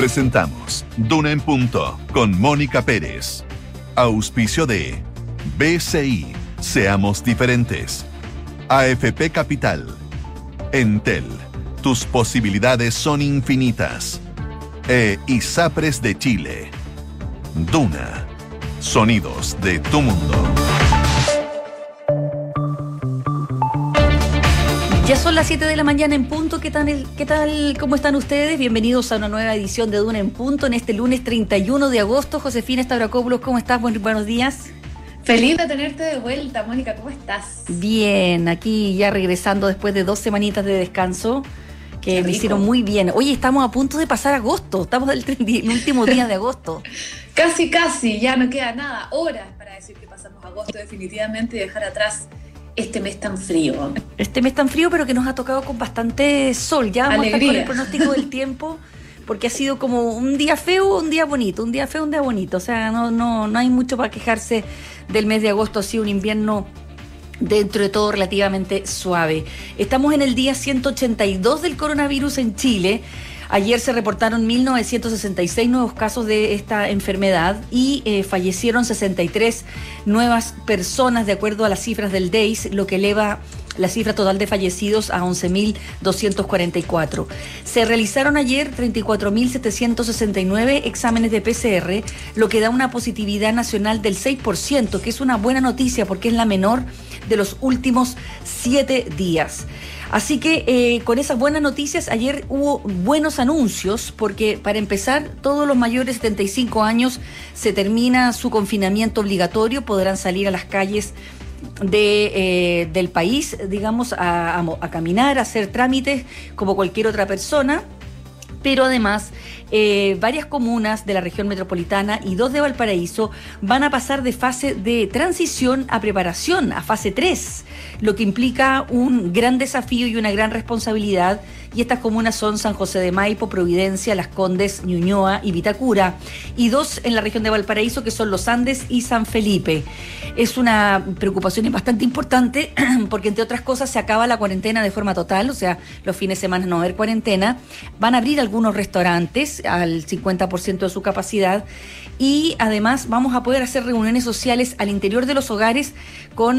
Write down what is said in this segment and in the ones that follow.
Presentamos Duna en Punto con Mónica Pérez. Auspicio de BCI, Seamos Diferentes. AFP Capital. Entel, tus posibilidades son infinitas. ISAPRES de Chile. Duna, sonidos de tu mundo. Ya son las 7 de la mañana en punto. ¿Qué tal? ¿Cómo están ustedes? Bienvenidos a una nueva edición de Duna en Punto en este lunes 31 de agosto. Josefina Stavrakopoulos, ¿cómo estás? Buenos días. Feliz de tenerte de vuelta, Mónica, ¿cómo estás? Bien, aquí ya regresando después de 2 semanitas de descanso que me hicieron muy bien. Oye, estamos a punto de pasar agosto, estamos el último día de agosto. Casi, ya no queda nada, horas para decir que pasamos agosto definitivamente y dejar atrás este mes tan frío. Este mes tan frío, pero que nos ha tocado con bastante sol. Ya vamos a estar con el pronóstico del tiempo, porque ha sido como un día feo, un día bonito, un día feo, un día bonito. O sea, no hay mucho para quejarse del mes de agosto. Ha sido un invierno dentro de todo relativamente suave. Estamos en el día 182 del coronavirus en Chile. Ayer se reportaron 1.966 nuevos casos de esta enfermedad y fallecieron 63 nuevas personas de acuerdo a las cifras del DEIS, lo que eleva la cifra total de fallecidos a 11.244. Se realizaron ayer 34.769 exámenes de PCR, lo que da una positividad nacional del 6%, que es una buena noticia porque es la menor de los últimos 7 días. Así que con esas buenas noticias, ayer hubo buenos anuncios, porque para empezar, todos los mayores de 75 años se termina su confinamiento obligatorio, podrán salir a las calles del país, digamos, a caminar, a hacer trámites como cualquier otra persona, pero además varias comunas de la región metropolitana y 2 de Valparaíso van a pasar de fase de transición a preparación, a fase 3, lo que implica un gran desafío y una gran responsabilidad. Y estas comunas son San José de Maipo, Providencia, Las Condes, Ñuñoa y Vitacura, y 2 en la región de Valparaíso, que son Los Andes y San Felipe. Es una preocupación bastante importante porque, entre otras cosas, se acaba la cuarentena de forma total, o sea, los fines de semana no va a haber cuarentena. Van a abrir algunos restaurantes al 50% de su capacidad, y además vamos a poder hacer reuniones sociales al interior de los hogares con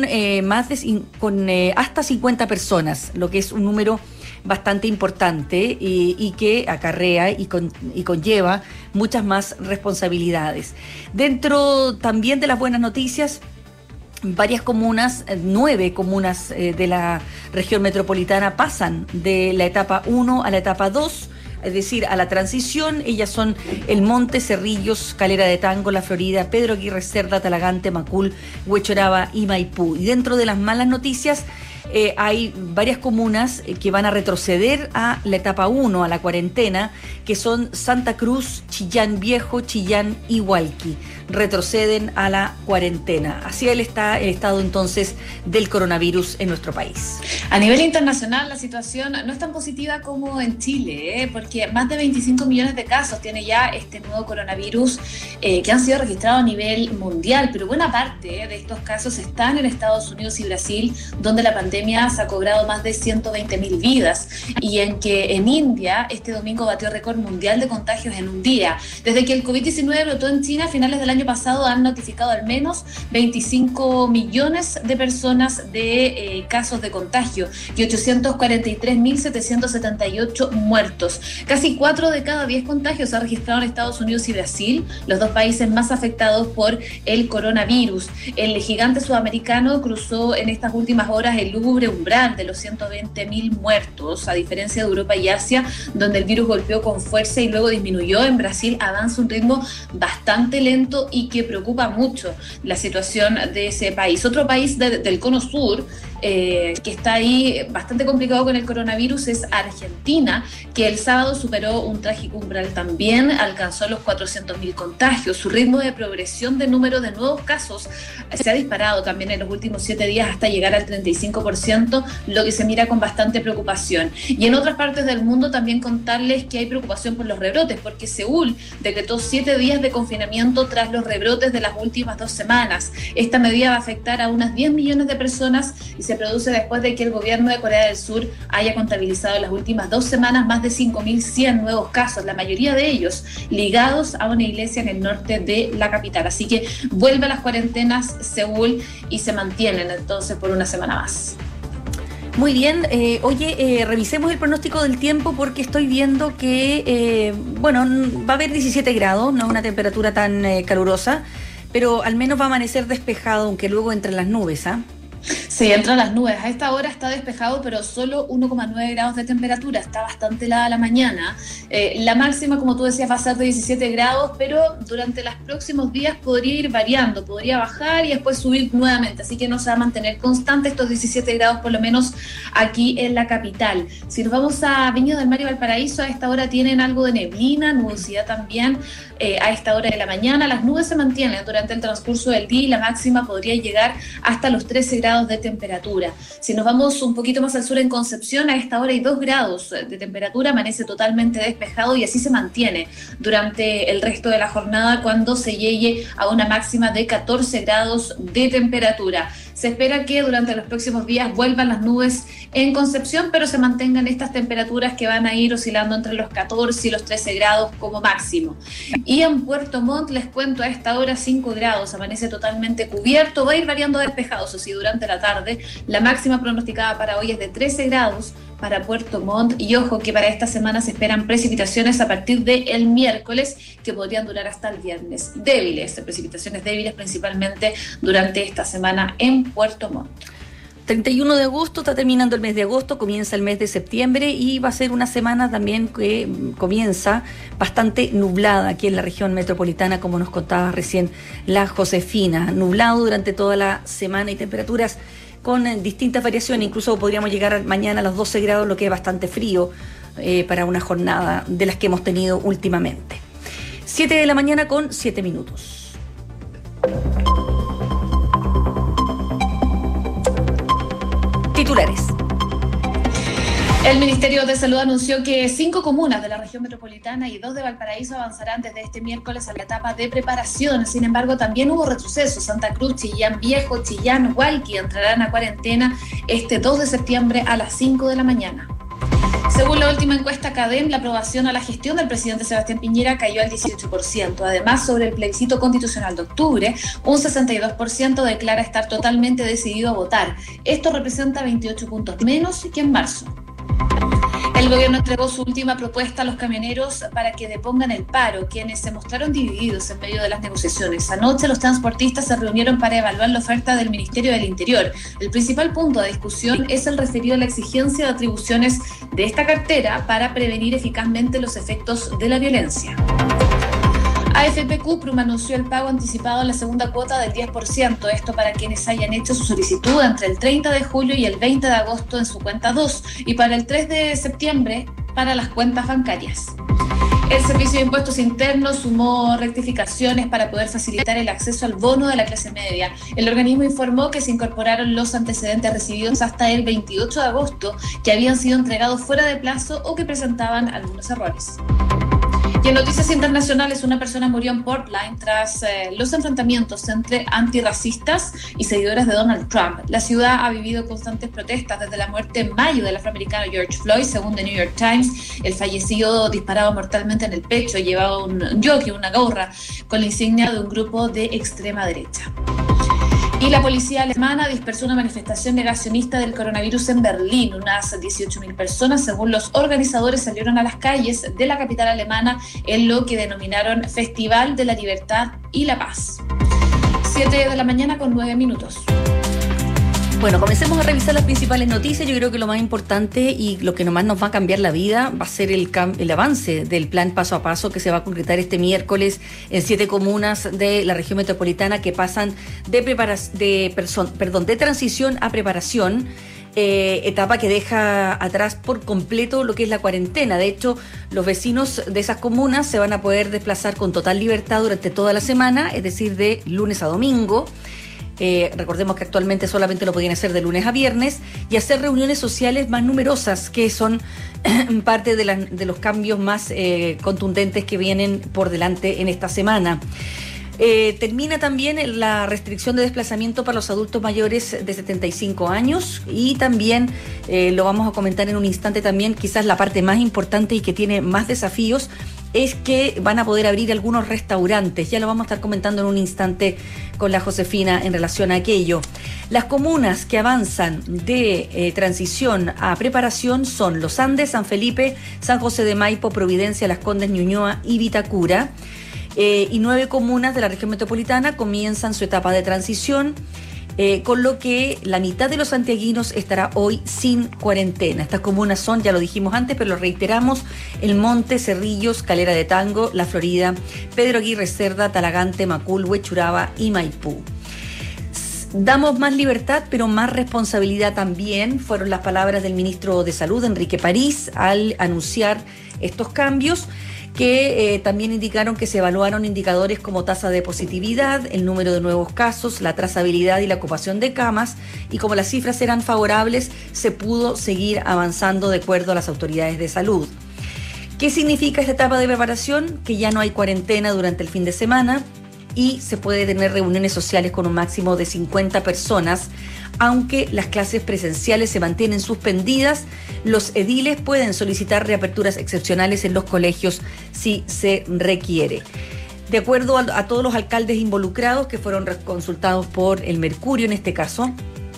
hasta 50 personas, lo que es un número bastante importante y que acarrea y conlleva muchas más responsabilidades. Dentro también de las buenas noticias, varias comunas, 9 comunas de la región metropolitana pasan de la etapa 1 a la etapa 2, es decir, a la transición. Ellas son El Monte, Cerrillos, Calera de Tango, La Florida, Pedro Aguirre Cerda, Talagante, Macul, Huechoraba y Maipú. Y dentro de las malas noticias, hay varias comunas que van a retroceder a la etapa 1, a la cuarentena, que son Santa Cruz, Chillán Viejo, Chillán y Hualqui. Retroceden a la cuarentena. Así está el estado entonces del coronavirus en nuestro país. A nivel internacional, la situación no es tan positiva como en Chile, porque más de 25 millones de casos tiene ya este nuevo coronavirus que han sido registrados a nivel mundial, pero buena parte de estos casos están en Estados Unidos y Brasil, donde la pandemia se ha cobrado más de 120.000 vidas, y en India este domingo batió récord mundial de contagios en un día. Desde que el COVID-19 brotó en China a finales del año pasado, han notificado al menos 25 millones de personas de casos de contagio y 843.778 muertos. Casi 4 de cada 10 contagios se han registrado en Estados Unidos y Brasil, los 2 países más afectados por el coronavirus. El gigante sudamericano cruzó en estas últimas horas el lúgubre umbral de los 120.000 muertos, a diferencia de Europa y Asia, donde el virus golpeó con fuerza y luego disminuyó. En Brasil avanza un ritmo bastante lento y que preocupa mucho la situación de ese país. Otro país del cono sur que está ahí bastante complicado con el coronavirus es Argentina, que el sábado superó un trágico umbral también, alcanzó los 400.000 contagios. Su ritmo de progresión de número de nuevos casos se ha disparado también en los últimos 7 días hasta llegar al 35%, lo que se mira con bastante preocupación. Y en otras partes del mundo también contarles que hay preocupación por los rebrotes, porque Seúl decretó 7 días de confinamiento tras los rebrotes de las últimas 2 semanas. Esta medida va a afectar a unas 10 millones de personas y se produce después de que el gobierno de Corea del Sur haya contabilizado en las últimas 2 semanas más de 5.100 nuevos casos, la mayoría de ellos ligados a una iglesia en el norte de la capital. Así que vuelve a las cuarentenas Seúl y se mantienen entonces por una semana más. Muy bien, revisemos el pronóstico del tiempo porque estoy viendo que, va a haber 17 grados, no una temperatura tan calurosa, pero al menos va a amanecer despejado, aunque luego entre las nubes, ¿ah? Sí, entran las nubes. A esta hora está despejado, pero solo 1,9 grados de temperatura. Está bastante helada la mañana. La máxima, como tú decías, va a ser de 17 grados, pero durante los próximos días podría ir variando, podría bajar y después subir nuevamente. Así que no se va a mantener constante estos 17 grados, por lo menos aquí en la capital. Si nos vamos a Viña del Mar y Valparaíso, a esta hora tienen algo de neblina, nubosidad también. A esta hora de la mañana las nubes se mantienen durante el transcurso del día y la máxima podría llegar hasta los 13 grados de temperatura. Si nos vamos un poquito más al sur en Concepción, a esta hora hay 2 grados de temperatura, amanece totalmente despejado y así se mantiene durante el resto de la jornada cuando se llegue a una máxima de 14 grados de temperatura. Se espera que durante los próximos días vuelvan las nubes en Concepción, pero se mantengan estas temperaturas que van a ir oscilando entre los 14 y los 13 grados como máximo. Y en Puerto Montt, les cuento, a esta hora 5 grados, amanece totalmente cubierto, va a ir variando despejado, eso sí, durante la tarde. La máxima pronosticada para hoy es de 13 grados para Puerto Montt y ojo que para esta semana se esperan precipitaciones a partir del miércoles que podrían durar hasta el viernes. Precipitaciones débiles principalmente durante esta semana en Puerto Montt. 31 de agosto, está terminando el mes de agosto, comienza el mes de septiembre y va a ser una semana también que comienza bastante nublada aquí en la región metropolitana, como nos contaba recién la Josefina. Nublado durante toda la semana y temperaturas con distintas variaciones, incluso podríamos llegar mañana a los 12 grados, lo que es bastante frío para una jornada de las que hemos tenido últimamente. 7 de la mañana con 7 minutos. Titulares. El Ministerio de Salud anunció que 5 comunas de la región metropolitana y 2 de Valparaíso avanzarán desde este miércoles a la etapa de preparación. Sin embargo, también hubo retrocesos. Santa Cruz, Chillán Viejo, Chillán, Hualqui entrarán a cuarentena este 2 de septiembre a las 5 de la mañana. Según la última encuesta CADEM, la aprobación a la gestión del presidente Sebastián Piñera cayó al 18%. Además, sobre el plebiscito constitucional de octubre, un 62% declara estar totalmente decidido a votar. Esto representa 28 puntos menos que en marzo. El gobierno entregó su última propuesta a los camioneros para que depongan el paro, quienes se mostraron divididos en medio de las negociaciones. Anoche los transportistas se reunieron para evaluar la oferta del Ministerio del Interior. El principal punto de discusión es el referido a la exigencia de atribuciones de esta cartera para prevenir eficazmente los efectos de la violencia. AFP Cuprum anunció el pago anticipado en la segunda cuota del 10%, esto para quienes hayan hecho su solicitud entre el 30 de julio y el 20 de agosto en su cuenta 2 y para el 3 de septiembre para las cuentas bancarias. El Servicio de Impuestos Internos sumó rectificaciones para poder facilitar el acceso al bono de la clase media. El organismo informó que se incorporaron los antecedentes recibidos hasta el 28 de agosto que habían sido entregados fuera de plazo o que presentaban algunos errores. Y en noticias internacionales, una persona murió en Portland tras los enfrentamientos entre antirracistas y seguidores de Donald Trump. La ciudad ha vivido constantes protestas desde la muerte en mayo del afroamericano George Floyd. Según The New York Times, el fallecido disparado mortalmente en el pecho, llevaba un jockey, una gorra, con la insignia de un grupo de extrema derecha. Y la policía alemana dispersó una manifestación negacionista del coronavirus en Berlín. Unas 18.000 personas, según los organizadores, salieron a las calles de la capital alemana en lo que denominaron Festival de la Libertad y la Paz. 7 de la mañana con 9 minutos. Bueno, comencemos a revisar las principales noticias. Yo creo que lo más importante y lo que nomás nos va a cambiar la vida va a ser el avance del plan paso a paso que se va a concretar este miércoles en 7 comunas de la región metropolitana que pasan de transición a preparación. Etapa que deja atrás por completo lo que es la cuarentena. De hecho, los vecinos de esas comunas se van a poder desplazar con total libertad durante toda la semana, es decir, de lunes a domingo. Recordemos que actualmente solamente lo podían hacer de lunes a viernes y hacer reuniones sociales más numerosas, que son parte de los cambios más contundentes que vienen por delante en esta semana. Termina también la restricción de desplazamiento para los adultos mayores de 75 años y también lo vamos a comentar en un instante también, quizás la parte más importante y que tiene más desafíos es que van a poder abrir algunos restaurantes. Ya lo vamos a estar comentando en un instante con la Josefina en relación a aquello. Las comunas que avanzan de transición a preparación son Los Andes, San Felipe, San José de Maipo, Providencia, Las Condes, Ñuñoa y Vitacura. Y 9 comunas de la región metropolitana comienzan su etapa de transición, con lo que la mitad de los santiaguinos estará hoy sin cuarentena. Estas comunas son, ya lo dijimos antes, pero lo reiteramos: El Monte, Cerrillos, Calera de Tango, La Florida, Pedro Aguirre Cerda, Talagante, Macul, Huechuraba y Maipú. Damos más libertad, pero más responsabilidad también, fueron las palabras del ministro de Salud, Enrique París, al anunciar estos cambios, que también indicaron que se evaluaron indicadores como tasa de positividad, el número de nuevos casos, la trazabilidad y la ocupación de camas, y como las cifras eran favorables, se pudo seguir avanzando de acuerdo a las autoridades de salud. ¿Qué significa esta etapa de preparación? Que ya no hay cuarentena durante el fin de semana y se puede tener reuniones sociales con un máximo de 50 personas, aunque las clases presenciales se mantienen suspendidas. Los ediles pueden solicitar reaperturas excepcionales en los colegios si se requiere. De acuerdo a todos los alcaldes involucrados que fueron consultados por el Mercurio en este caso,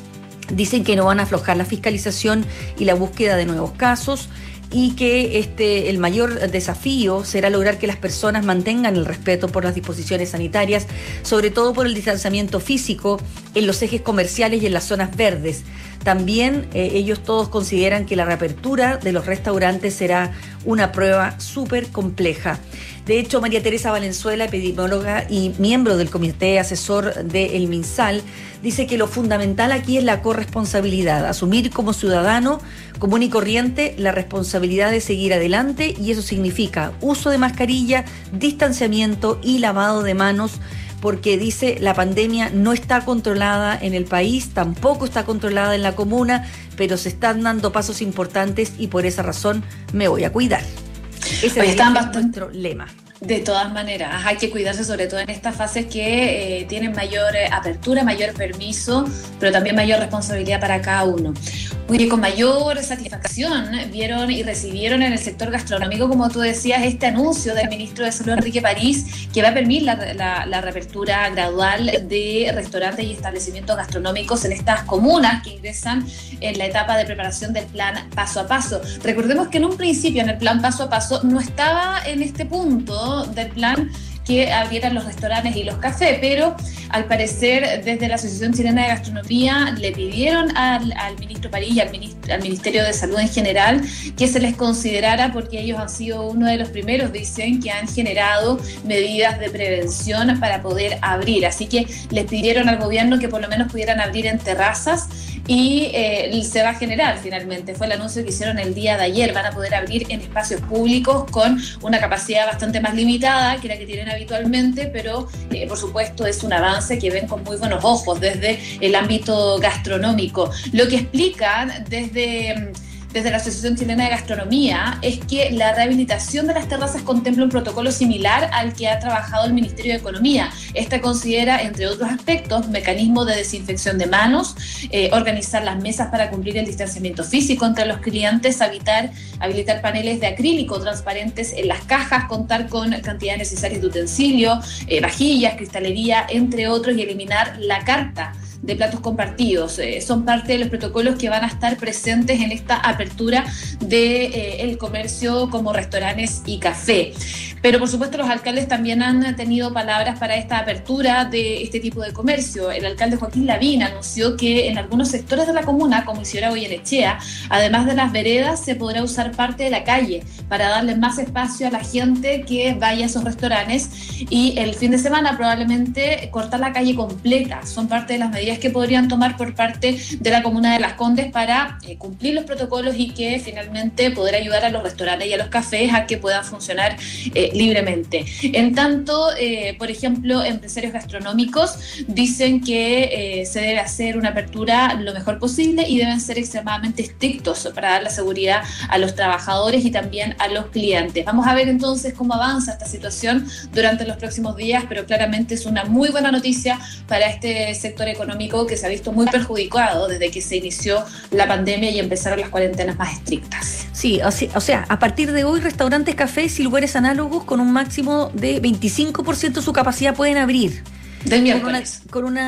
dicen que no van a aflojar la fiscalización y la búsqueda de nuevos casos, y que el mayor desafío será lograr que las personas mantengan el respeto por las disposiciones sanitarias, sobre todo por el distanciamiento físico en los ejes comerciales y en las zonas verdes. También ellos todos consideran que la reapertura de los restaurantes será una prueba súper compleja. De hecho, María Teresa Valenzuela, epidemióloga y miembro del comité asesor del MinSal, dice que lo fundamental aquí es la corresponsabilidad, asumir como ciudadano común y corriente la responsabilidad de seguir adelante, y eso significa uso de mascarilla, distanciamiento y lavado de manos, porque dice la pandemia no está controlada en el país, tampoco está controlada en la comuna, pero se están dando pasos importantes y por esa razón me voy a cuidar. Ese es nuestro lema. De todas maneras, hay que cuidarse sobre todo en estas fases que tienen mayor apertura, mayor permiso, pero también mayor responsabilidad para cada uno. Oye, con mayor satisfacción vieron y recibieron en el sector gastronómico, como tú decías, este anuncio del ministro de Salud, Enrique París, que va a permitir la reapertura gradual de restaurantes y establecimientos gastronómicos en estas comunas que ingresan en la etapa de preparación del plan paso a paso. Recordemos que en un principio, en el plan paso a paso, no estaba en este punto del plan que abrieran los restaurantes y los cafés, pero al parecer desde la Asociación Chilena de Gastronomía le pidieron al ministro París y al Ministerio de Salud en general que se les considerara, porque ellos han sido uno de los primeros, dicen, que han generado medidas de prevención para poder abrir. Así que les pidieron al gobierno que por lo menos pudieran abrir en terrazas, y se va a generar finalmente. Fue el anuncio que hicieron el día de ayer. Van a poder abrir en espacios públicos con una capacidad bastante más limitada que la que tienen habitualmente, pero por supuesto es un avance que ven con muy buenos ojos desde el ámbito gastronómico. Lo que explican desde la Asociación Chilena de Gastronomía es que la rehabilitación de las terrazas contempla un protocolo similar al que ha trabajado el Ministerio de Economía. Esta considera, entre otros aspectos, mecanismos de desinfección de manos, organizar las mesas para cumplir el distanciamiento físico entre los clientes, habilitar paneles de acrílico transparentes en las cajas, contar con cantidades necesarias de utensilios, vajillas, cristalería, entre otros, y eliminar la carta de platos compartidos. Son parte de los protocolos que van a estar presentes en esta apertura del comercio como restaurantes y café. Pero por supuesto los alcaldes también han tenido palabras para esta apertura de este tipo de comercio. El alcalde Joaquín Lavín anunció que en algunos sectores de la comuna, como Isidora Goyenechea, además de las veredas, se podrá usar parte de la calle para darle más espacio a la gente que vaya a esos restaurantes, y el fin de semana probablemente cortar la calle completa. Son parte de las medidas medidas que podrían tomar por parte de la comuna de Las Condes para cumplir los protocolos y que finalmente poder ayudar a los restaurantes y a los cafés a que puedan funcionar libremente. En tanto, por ejemplo, empresarios gastronómicos dicen que se debe hacer una apertura lo mejor posible y deben ser extremadamente estrictos para dar la seguridad a los trabajadores y también a los clientes. Vamos a ver entonces cómo avanza esta situación durante los próximos días, pero claramente es una muy buena noticia para este sector económico que se ha visto muy perjudicado desde que se inició la pandemia y empezaron las cuarentenas más estrictas. Sí, o sea, a partir de hoy restaurantes, cafés y lugares análogos con un máximo de 25% de su capacidad pueden abrir. Del miércoles.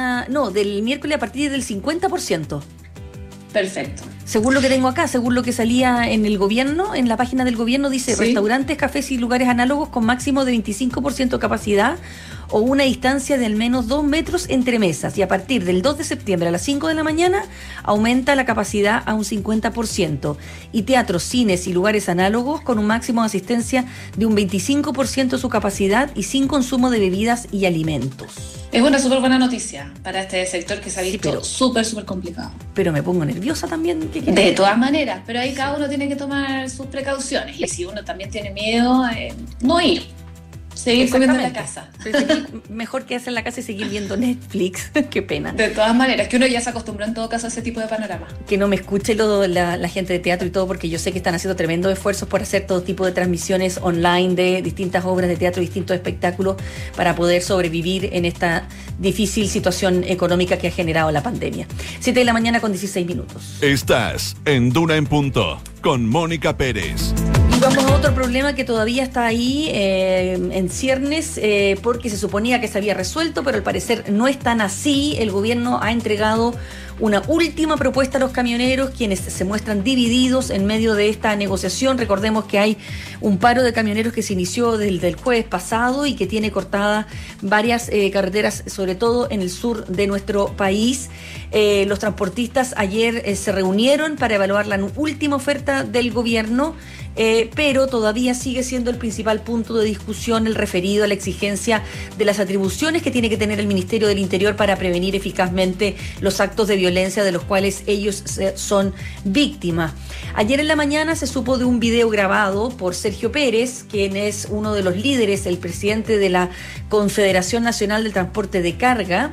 Del miércoles a partir del 50%. Perfecto. Según lo que tengo acá, según lo que salía en el gobierno, en la página del gobierno dice ¿sí? Restaurantes, cafés y lugares análogos con máximo de 25% de capacidad o una distancia de al menos 2 metros entre mesas. Y a partir del 2 de septiembre a las 5 de la mañana aumenta la capacidad a un 50%. Y teatros, cines y lugares análogos con un máximo de asistencia de un 25% de su capacidad y sin consumo de bebidas y alimentos. Es una súper buena noticia para este sector que se ha visto súper complicado. Pero me pongo nerviosa también. De todas maneras, pero ahí cada uno tiene que tomar sus precauciones. Y si uno también tiene miedo, no ir. Seguir comiendo en la casa. Mejor que hacer en la casa y seguir viendo Netflix. Qué pena. De todas maneras, que uno ya se acostumbró en todo caso a ese tipo de panorama. Que no me escuche la gente de teatro y todo, porque yo sé que están haciendo tremendos esfuerzos por hacer todo tipo de transmisiones online de distintas obras de teatro, distintos espectáculos, para poder sobrevivir en esta difícil situación económica que ha generado la pandemia. 7 de la mañana con 16 minutos. Estás en Duna en Punto, con Mónica Pérez. Vamos a otro problema que todavía está ahí en ciernes, porque se suponía que se había resuelto, pero al parecer no es tan así. El gobierno ha entregado una última propuesta a los camioneros, quienes se muestran divididos en medio de esta negociación. Recordemos que hay un paro de camioneros que se inició desde el jueves pasado y que tiene cortadas varias carreteras, sobre todo en el sur de nuestro país. Los transportistas ayer se reunieron para evaluar la última oferta del gobierno, pero todavía sigue siendo el principal punto de discusión el referido a la exigencia de las atribuciones que tiene que tener el Ministerio del Interior para prevenir eficazmente los actos de violencia de los cuales ellos son víctimas. Ayer en la mañana se supo de un video grabado por Sergio Pérez, quien es uno de los líderes, el presidente de la Confederación Nacional del Transporte de Carga,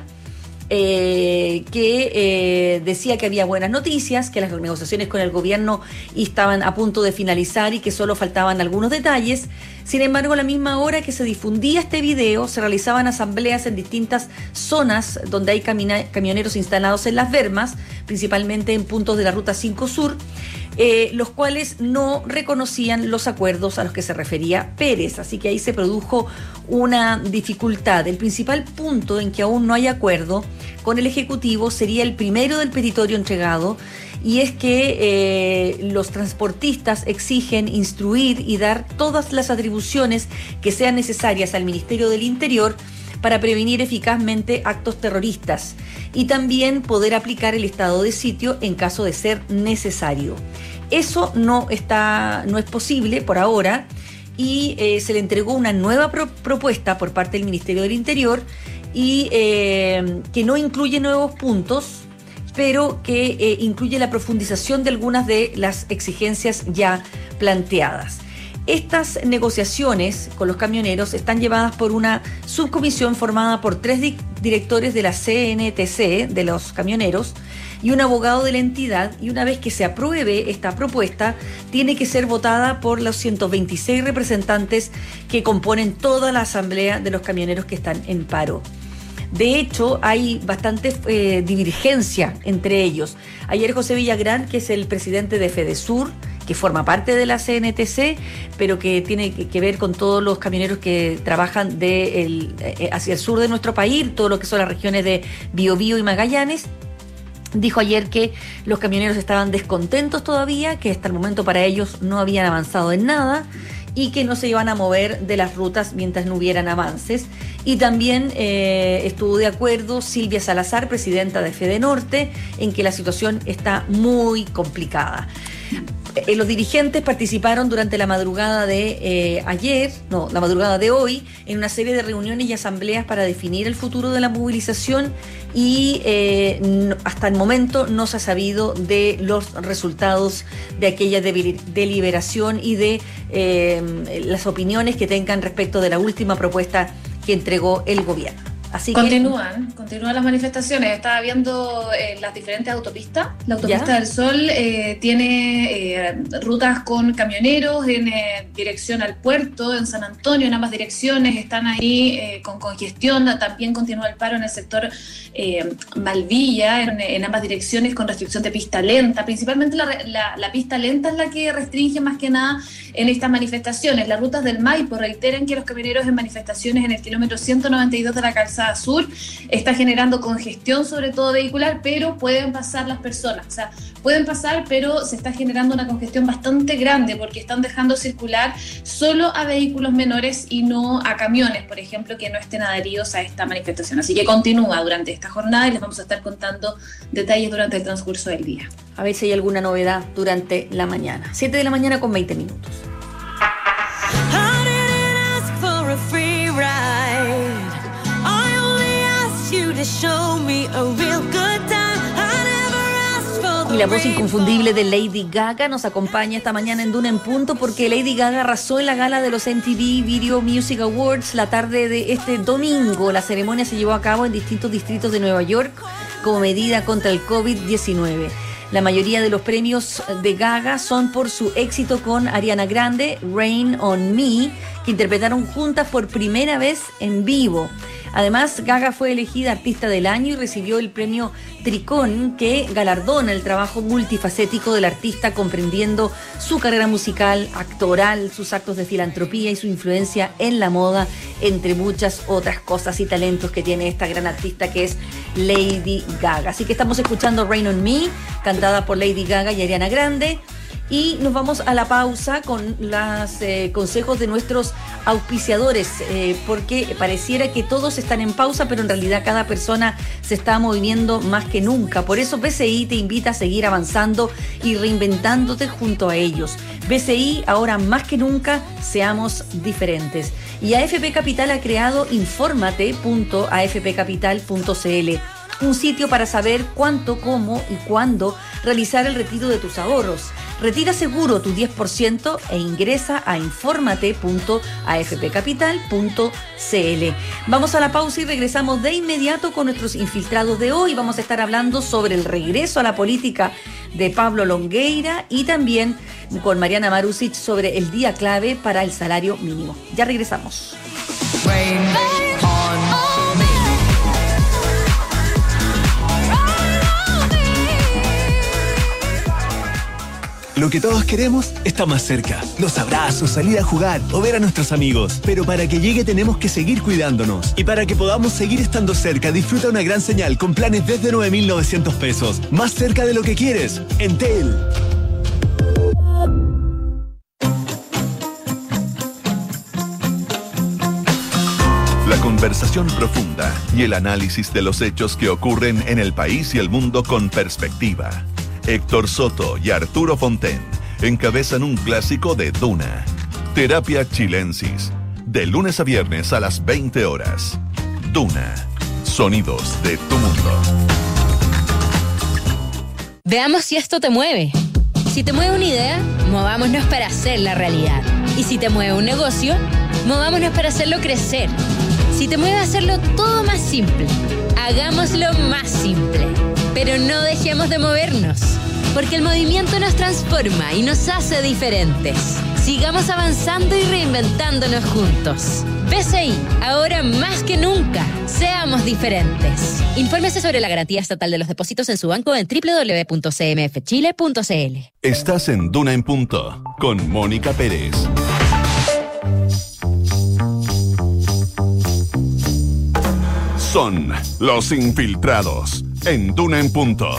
que decía que había buenas noticias, que las negociaciones con el gobierno estaban a punto de finalizar y que solo faltaban algunos detalles. Sin embargo, a la misma hora que se difundía este video, se realizaban asambleas en distintas zonas donde hay camioneros instalados en las bermas, principalmente en puntos de la Ruta 5 Sur, los cuales no reconocían los acuerdos a los que se refería Pérez. Así que ahí se produjo una dificultad. El principal punto en que aún no hay acuerdo con el Ejecutivo sería el primero del petitorio entregado, y es que los transportistas exigen instruir y dar todas las atribuciones que sean necesarias al Ministerio del Interior para prevenir eficazmente actos terroristas y también poder aplicar el estado de sitio en caso de ser necesario. Eso no es posible por ahora, y se le entregó una nueva propuesta por parte del Ministerio del Interior y que no incluye nuevos puntos, pero que incluye la profundización de algunas de las exigencias ya planteadas. Estas negociaciones con los camioneros están llevadas por una subcomisión formada por 3 directores de la CNTC, de los camioneros, y un abogado de la entidad, y una vez que se apruebe esta propuesta, tiene que ser votada por los 126 representantes que componen toda la asamblea de los camioneros que están en paro. De hecho, hay bastante divergencia entre ellos. Ayer José Villagrán, que es el presidente de Fedesur, que forma parte de la CNTC, pero que tiene que ver con todos los camioneros que trabajan hacia el sur de nuestro país, todo lo que son las regiones de Biobío y Magallanes, dijo ayer que los camioneros estaban descontentos todavía, que hasta el momento para ellos no habían avanzado en nada y que no se iban a mover de las rutas mientras no hubieran avances. Y también estuvo de acuerdo Silvia Salazar, presidenta de Fede Norte, en que la situación está muy complicada. Los dirigentes participaron durante la madrugada de la madrugada de hoy, en una serie de reuniones y asambleas para definir el futuro de la movilización y hasta el momento no se ha sabido de los resultados de aquella deliberación y de las opiniones que tengan respecto de la última propuesta que entregó el gobierno. Así continúan las manifestaciones. Estaba viendo las diferentes autopistas. La autopista del Sol tiene rutas con camioneros en dirección al puerto, en San Antonio, en ambas direcciones. Están ahí con congestión. También continúa el paro en el sector Malvilla, en ambas direcciones, con restricción de pista lenta. Principalmente la pista lenta es la que restringe más que nada en estas manifestaciones. Las rutas del Maipo reiteran que los camioneros en manifestaciones en el kilómetro 192 de la calzada sur está generando congestión, sobre todo vehicular, pero pueden pasar las personas, o sea, pueden pasar, pero se está generando una congestión bastante grande porque están dejando circular solo a vehículos menores y no a camiones, por ejemplo, que no estén adheridos a esta manifestación. Así que continúa durante esta jornada y les vamos a estar contando detalles durante el transcurso del día. A ver si hay alguna novedad durante la mañana. 7 de la mañana con 20 minutos. Y la voz inconfundible de Lady Gaga nos acompaña esta mañana en Duna en Punto, porque Lady Gaga arrasó en la gala de los MTV Video Music Awards la tarde de este domingo. La ceremonia se llevó a cabo en distintos distritos de Nueva York como medida contra el COVID-19. La mayoría de los premios de Gaga son por su éxito con Ariana Grande, Rain on Me, que interpretaron juntas por primera vez en vivo. Además, Gaga fue elegida Artista del Año y recibió el premio Tricón, que galardona el trabajo multifacético del artista, comprendiendo su carrera musical, actoral, sus actos de filantropía y su influencia en la moda, entre muchas otras cosas y talentos que tiene esta gran artista que es Lady Gaga. Así que estamos escuchando Rain on Me, cantada por Lady Gaga y Ariana Grande. Y nos vamos a la pausa con los consejos de nuestros auspiciadores, porque pareciera que todos están en pausa, pero en realidad cada persona se está moviendo más que nunca. Por eso BCI te invita a seguir avanzando y reinventándote junto a ellos. BCI, ahora más que nunca, seamos diferentes. Y AFP Capital ha creado informate.afpcapital.cl, un sitio para saber cuánto, cómo y cuándo realizar el retiro de tus ahorros. Retira seguro tu 10% e ingresa a informate.afpcapital.cl. Vamos a la pausa y regresamos de inmediato con nuestros infiltrados de hoy. Vamos a estar hablando sobre el regreso a la política de Pablo Longueira y también con Mariana Marusic sobre el día clave para el salario mínimo. Ya regresamos. Lo que todos queremos está más cerca. Los abrazos, salir a jugar o ver a nuestros amigos. Pero para que llegue tenemos que seguir cuidándonos. Y para que podamos seguir estando cerca, disfruta una gran señal con planes desde 9.900 pesos. Más cerca de lo que quieres. Entel. La conversación profunda y el análisis de los hechos que ocurren en el país y el mundo con perspectiva. Héctor Soto y Arturo Fonten encabezan un clásico de Duna. Terapia Chilensis. De lunes a viernes a las 20 horas. Duna. Sonidos de tu mundo. Veamos si esto te mueve. Si te mueve una idea, movámonos para hacerla realidad. Y si te mueve un negocio, movámonos para hacerlo crecer. Si te mueve a hacerlo todo más simple, hagámoslo más simple. Pero no dejemos de movernos, porque el movimiento nos transforma y nos hace diferentes. Sigamos avanzando y reinventándonos juntos. BCI, ahora más que nunca, seamos diferentes. Infórmese sobre la garantía estatal de los depósitos en su banco en www.cmfchile.cl. Estás en Duna en Punto, con Mónica Pérez. Son los infiltrados en Duna en Punto.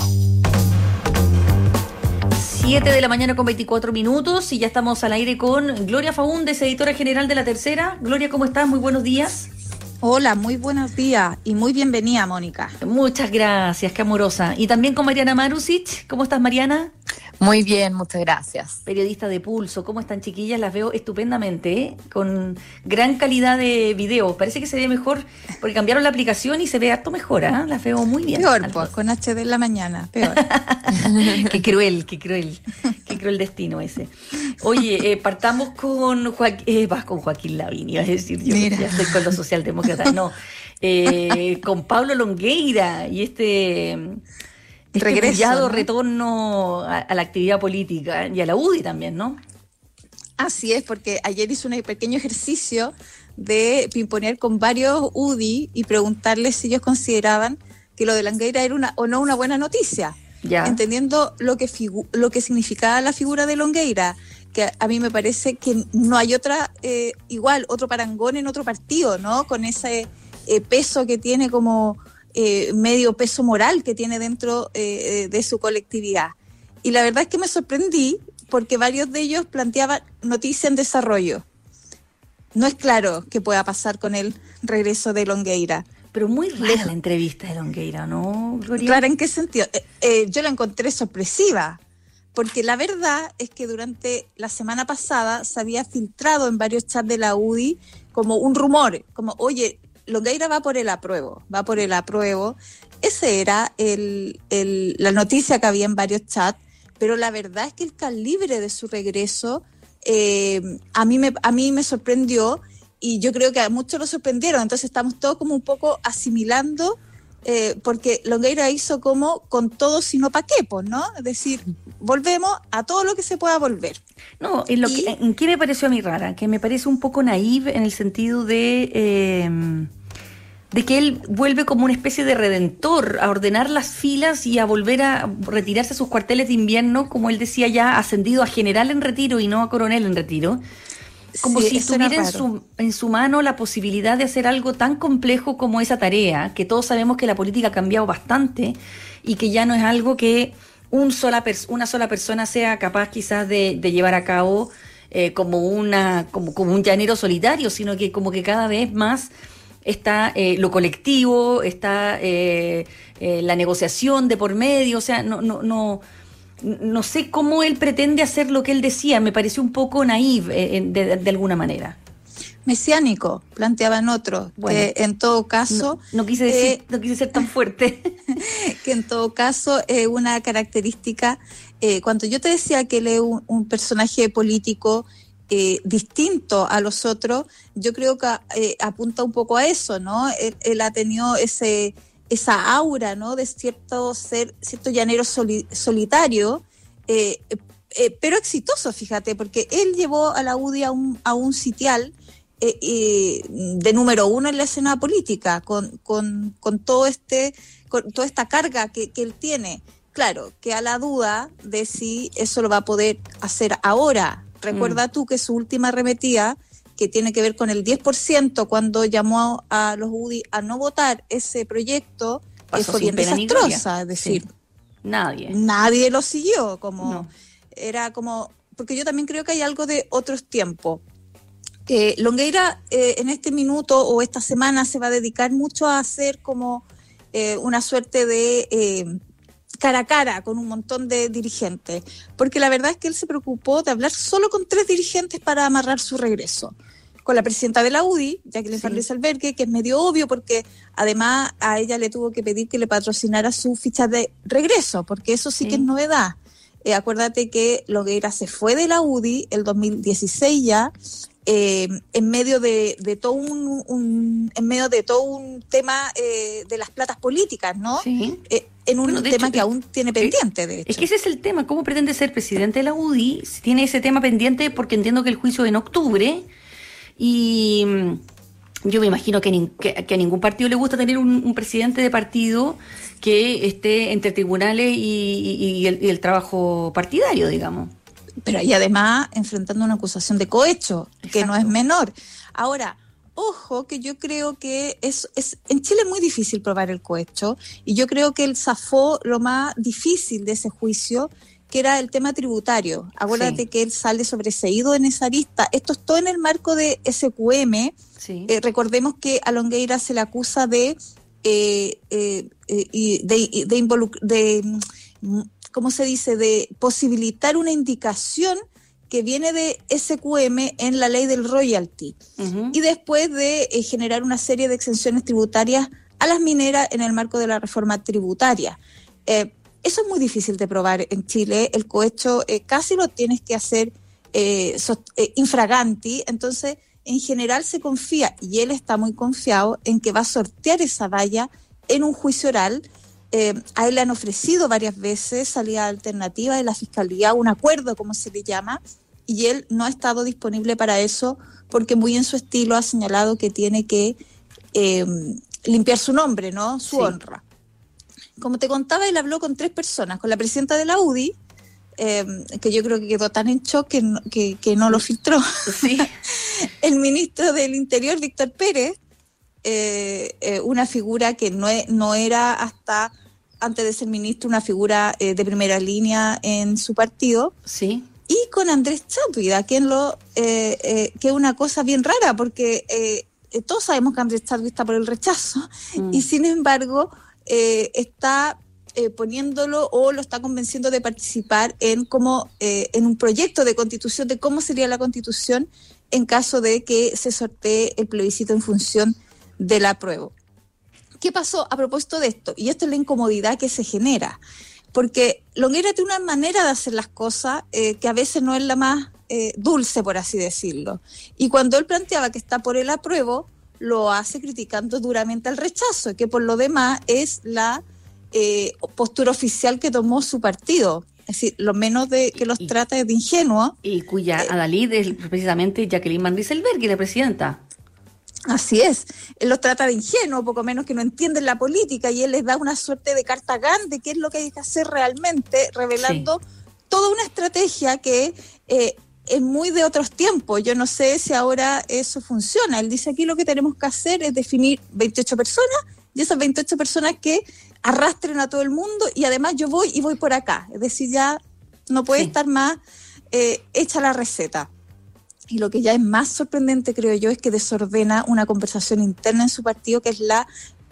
7 de la mañana con 24 minutos y ya estamos al aire con Gloria Faúndez, editora general de La Tercera. Gloria, ¿cómo estás? Muy buenos días. Hola, muy buenos días y muy bienvenida, Mónica. Muchas gracias, qué amorosa. Y también con Mariana Marusic. ¿Cómo estás, Mariana? Muy bien, muchas gracias. Periodista de Pulso. ¿Cómo están, chiquillas? Las veo estupendamente, ¿eh? Con gran calidad de video. Parece que se ve mejor porque cambiaron la aplicación y se ve harto mejor, ¿eh? Las veo muy bien. Peor, pues, con HD en la mañana, peor. Qué cruel destino ese. Oye, partamos con Joaquín Lavín, iba a decir yo. Mira. Ya estoy con los socialdemócratas. No, con Pablo Longueira y este regreso, ¿no? retorno a la actividad política y a la UDI también, ¿no? Así es, porque ayer hizo un pequeño ejercicio de pimponear con varios UDI y preguntarles si ellos consideraban que lo de Longueira era o no una buena noticia. Ya. Entendiendo lo que significaba la figura de Longueira, que a mí me parece que no hay otro parangón en otro partido, ¿no? Con ese peso que tiene como medio peso moral que tiene dentro de su colectividad. Y la verdad es que me sorprendí porque varios de ellos planteaban noticia en desarrollo. No es claro qué pueda pasar con el regreso de Longueira. Pero muy rara la entrevista de Longueira, ¿no, Gloria? Claro, ¿en qué sentido? Yo la encontré sorpresiva, porque la verdad es que durante la semana pasada se había filtrado en varios chats de la UDI como un rumor, como, oye, Longueira va por el apruebo. Ese era la noticia que había en varios chats, pero la verdad es que el calibre de su regreso a mí me sorprendió y yo creo que a muchos lo sorprendieron. Entonces estamos todos como un poco asimilando, porque Longueira hizo como con todo sino pa' qué, pues, ¿no? Es decir, volvemos a todo lo que se pueda volver. No, ¿en qué me pareció a mí rara? Que me parece un poco naive en el sentido de que él vuelve como una especie de redentor, a ordenar las filas y a volver a retirarse a sus cuarteles de invierno, como él decía, ya ascendido a general en retiro y no a coronel en retiro. Como si tuviera en su mano la posibilidad de hacer algo tan complejo como esa tarea, que todos sabemos que la política ha cambiado bastante y que ya no es algo que una sola persona sea capaz quizás de llevar a cabo como un llanero solitario, sino que como que cada vez más está lo colectivo, está la negociación de por medio, o sea, no sé cómo él pretende hacer lo que él decía, me pareció un poco naïve de alguna manera. Mesiánico, planteaban otros, bueno, que en todo caso... No quise ser tan fuerte. Que en todo caso es una característica, cuando yo te decía que él es un personaje político distinto a los otros, yo creo que apunta un poco a eso, ¿no? Él ha tenido esa aura, ¿no? De cierto llanero solitario, pero exitoso, fíjate, porque él llevó a la UDI a un sitial de número uno en la escena política, con toda esta carga que él tiene. Claro, que a la duda de si eso lo va a poder hacer ahora. Recuerda tú que su última arremetida, que tiene que ver con el 10%, cuando llamó a los UDI a no votar ese proyecto, fue bien desastrosa. Es decir, sí. Nadie lo siguió. Era como, porque yo también creo que hay algo de otros tiempos. Longueira en este minuto o esta semana se va a dedicar mucho a hacer como una suerte de cara a cara con un montón de dirigentes, porque la verdad es que él se preocupó de hablar solo con 3 dirigentes para amarrar su regreso. Con la presidenta de la UDI, Jacqueline Van Rieselberghe, que es medio obvio porque además a ella le tuvo que pedir que le patrocinara su ficha de regreso, porque eso sí que es novedad. Acuérdate que Longueira se fue de la UDI el 2016 ya, en medio de todo un tema de las platas políticas, ¿no? Sí. En un tema hecho, que aún tiene pendiente, de hecho. Es que ese es el tema, ¿cómo pretende ser presidente de la UDI? Si tiene ese tema pendiente, porque entiendo que el juicio es en octubre, y yo me imagino que a ningún partido le gusta tener un presidente de partido que esté entre tribunales y el trabajo partidario, digamos. Pero y además enfrentando una acusación de cohecho, que no es menor. Ahora, ojo, que yo creo que en Chile es muy difícil probar el cohecho, y yo creo que él zafó lo más difícil de ese juicio, que era el tema tributario. Acuérdate que él sale sobreseído en esa lista. Esto es todo en el marco de SQM. Sí. Recordemos que a Longueira se le acusa de ¿cómo se dice?, de posibilitar una indicación que viene de SQM en la ley del royalty, y después de generar una serie de exenciones tributarias a las mineras en el marco de la reforma tributaria. Eso es muy difícil de probar en Chile. El cohecho casi lo tienes que hacer infraganti. Entonces, en general se confía, y él está muy confiado, en que va a sortear esa valla en un juicio oral. A él le han ofrecido varias veces salida alternativa de la Fiscalía, un acuerdo, como se le llama, y él no ha estado disponible para eso, porque muy en su estilo ha señalado que tiene que limpiar su nombre, ¿no? Su honra. Como te contaba, él habló con 3 personas, con la presidenta de la UDI, que yo creo que quedó tan en shock que no lo filtró. Sí. El ministro del Interior, Víctor Pérez, una figura que no era hasta antes de ser ministro una figura de primera línea en su partido. Sí. Y con Andrés Chadwick, que es una cosa bien rara, porque todos sabemos que Andrés Chadwick está por el rechazo, y sin embargo está poniéndolo, o lo está convenciendo de participar en un proyecto de constitución, de cómo sería la constitución en caso de que se sortee el plebiscito en función del apruebo. ¿Qué pasó a propósito de esto? Y esto es la incomodidad que se genera, porque Longueira tiene una manera de hacer las cosas que a veces no es la más dulce, por así decirlo. Y cuando él planteaba que está por el apruebo, lo hace criticando duramente al rechazo, que por lo demás es la postura oficial que tomó su partido. Es decir, lo menos que los trata es de ingenuos. Y cuya adalid es precisamente Jacqueline Van Rieselberghe, la presidenta. Así es, él los trata de ingenuos, poco menos que no entienden la política, y él les da una suerte de carta grande, que es lo que hay que hacer realmente, revelando toda una estrategia que es muy de otros tiempos. Yo no sé si ahora eso funciona. Él dice: aquí lo que tenemos que hacer es definir 28 personas, y esas 28 personas que arrastren a todo el mundo, y además yo voy por acá. Es decir, ya no puede estar más hecha la receta. Y lo que ya es más sorprendente, creo yo, es que desordena una conversación interna en su partido, que es la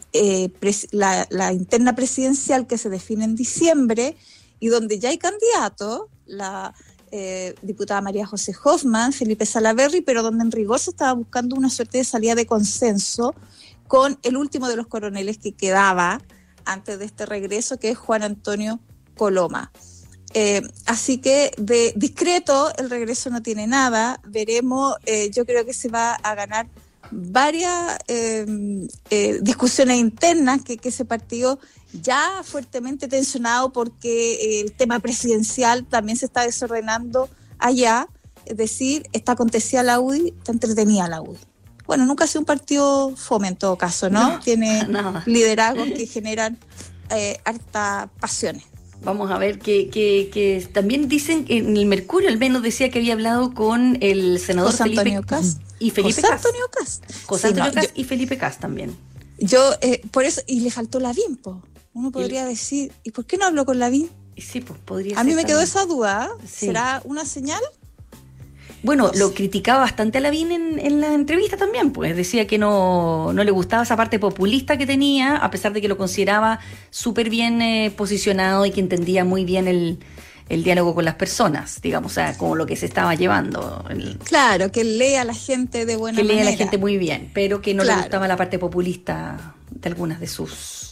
interna presidencial, que se define en diciembre, y donde ya hay candidatos, la diputada María José Hoffman, Felipe Salaverry, pero donde en rigor se estaba buscando una suerte de salida de consenso con el último de los coroneles que quedaba antes de este regreso, que es Juan Antonio Coloma. Así que de discreto el regreso no tiene nada. Veremos, yo creo que se va a ganar varias discusiones internas, que ese partido ya fuertemente tensionado, porque el tema presidencial también se está desordenando allá. Es decir, está acontecida la UDI, está entretenida la UDI. Bueno, nunca ha sido un partido fome en todo caso, ¿no? No, tiene liderazgos que generan hartas pasiones. Vamos a ver que también dicen, en el Mercurio al menos decía que había hablado con el senador José Antonio Kast y Felipe Kast. José Antonio Kast y Felipe Kast también. Yo, por eso, y le faltó Lavín, po. Uno podría decir, ¿y por qué no habló con Lavín? Sí, pues podría ser. A mí me quedó esa duda. Sí. ¿Será una señal? Bueno, lo criticaba bastante a Lavín en la entrevista también, pues decía que no le gustaba esa parte populista que tenía, a pesar de que lo consideraba súper bien posicionado y que entendía muy bien el diálogo con las personas, digamos, o sea, como lo que se estaba llevando. Claro, que lee a la gente de buena manera. Que lee a la gente muy bien, pero que no le gustaba la parte populista de algunas de sus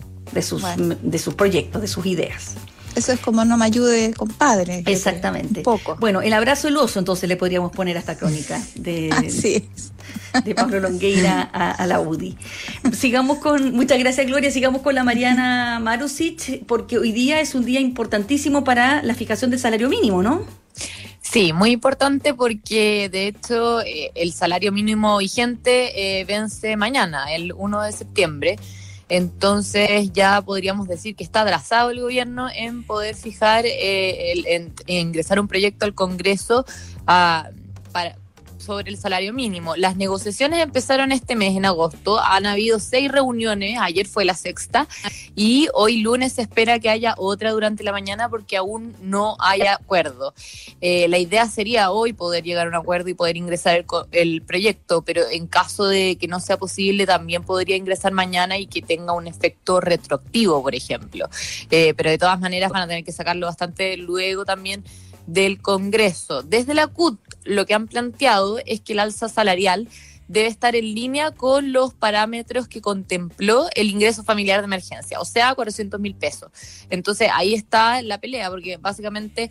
proyectos, de sus ideas. Eso es como no me ayude, compadre. Exactamente. Un poco. Bueno, el abrazo del oso, entonces le podríamos poner a esta crónica de Pablo Longueira a la UDI. Muchas gracias, Gloria, sigamos con la Mariana Marusic, porque hoy día es un día importantísimo para la fijación del salario mínimo, ¿no? Sí, muy importante, porque de hecho el salario mínimo vigente vence mañana, el 1 de septiembre. Entonces ya podríamos decir que está atrasado el gobierno en poder fijar, en ingresar un proyecto al Congreso sobre el salario mínimo. Las negociaciones empezaron este mes, en agosto. Han habido 6 reuniones, ayer fue la 6ª, y hoy lunes se espera que haya otra durante la mañana porque aún no hay acuerdo. La idea sería hoy poder llegar a un acuerdo y poder ingresar el proyecto, pero en caso de que no sea posible, también podría ingresar mañana y que tenga un efecto retroactivo, por ejemplo. Pero de todas maneras van a tener que sacarlo bastante luego también del Congreso. Desde la CUT lo que han planteado es que el alza salarial debe estar en línea con los parámetros que contempló el ingreso familiar de emergencia, o sea, 400.000 pesos. Entonces ahí está la pelea, porque básicamente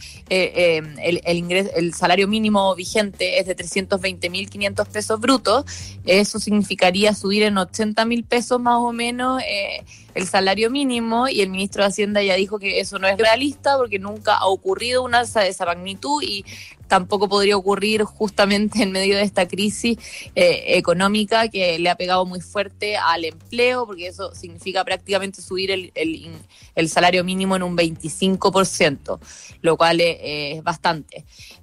el salario mínimo vigente es de 320.500 pesos brutos. Eso significaría subir en 80.000 pesos más o menos el salario mínimo, y el ministro de Hacienda ya dijo que eso no es realista porque nunca ha ocurrido un alza de esa magnitud y tampoco podría ocurrir justamente en medio de esta crisis económica que le ha pegado muy fuerte al empleo, porque eso significa prácticamente subir el salario mínimo en un 25%, lo cual es bastante.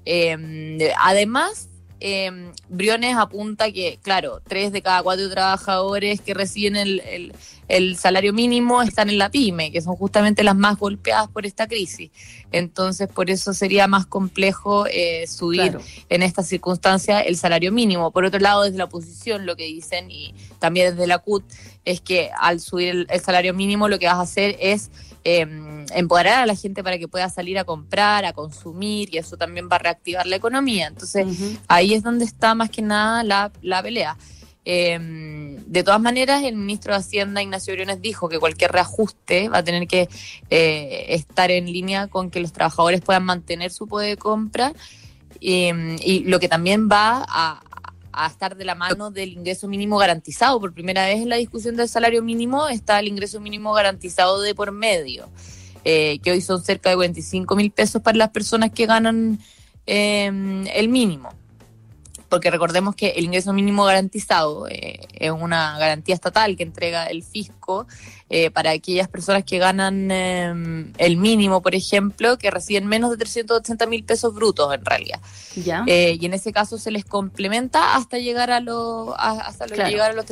Además, Briones apunta que, claro, 3 de cada 4 trabajadores que reciben el salario mínimo están en la pyme, que son justamente las más golpeadas por esta crisis. Entonces, por eso sería más complejo subir en estas circunstancias el salario mínimo. Por otro lado, desde la oposición lo que dicen, y también desde la CUT, es que al subir el salario mínimo lo que vas a hacer es empoderar a la gente para que pueda salir a comprar, a consumir, y eso también va a reactivar la economía. Entonces, ahí es donde está más que nada la pelea. De todas maneras, el ministro de Hacienda, Ignacio Briones, dijo que cualquier reajuste va a tener que estar en línea con que los trabajadores puedan mantener su poder de compra, y lo que también va a estar de la mano del ingreso mínimo garantizado. Por primera vez en la discusión del salario mínimo está el ingreso mínimo garantizado de por medio, que hoy son cerca de 45.000 pesos para las personas que ganan el mínimo. Porque recordemos que el ingreso mínimo garantizado es una garantía estatal que entrega el fisco para aquellas personas que ganan el mínimo, por ejemplo, que reciben menos de 380.000 pesos brutos en realidad. ¿Ya? Y en ese caso se les complementa hasta llegar a llegar a los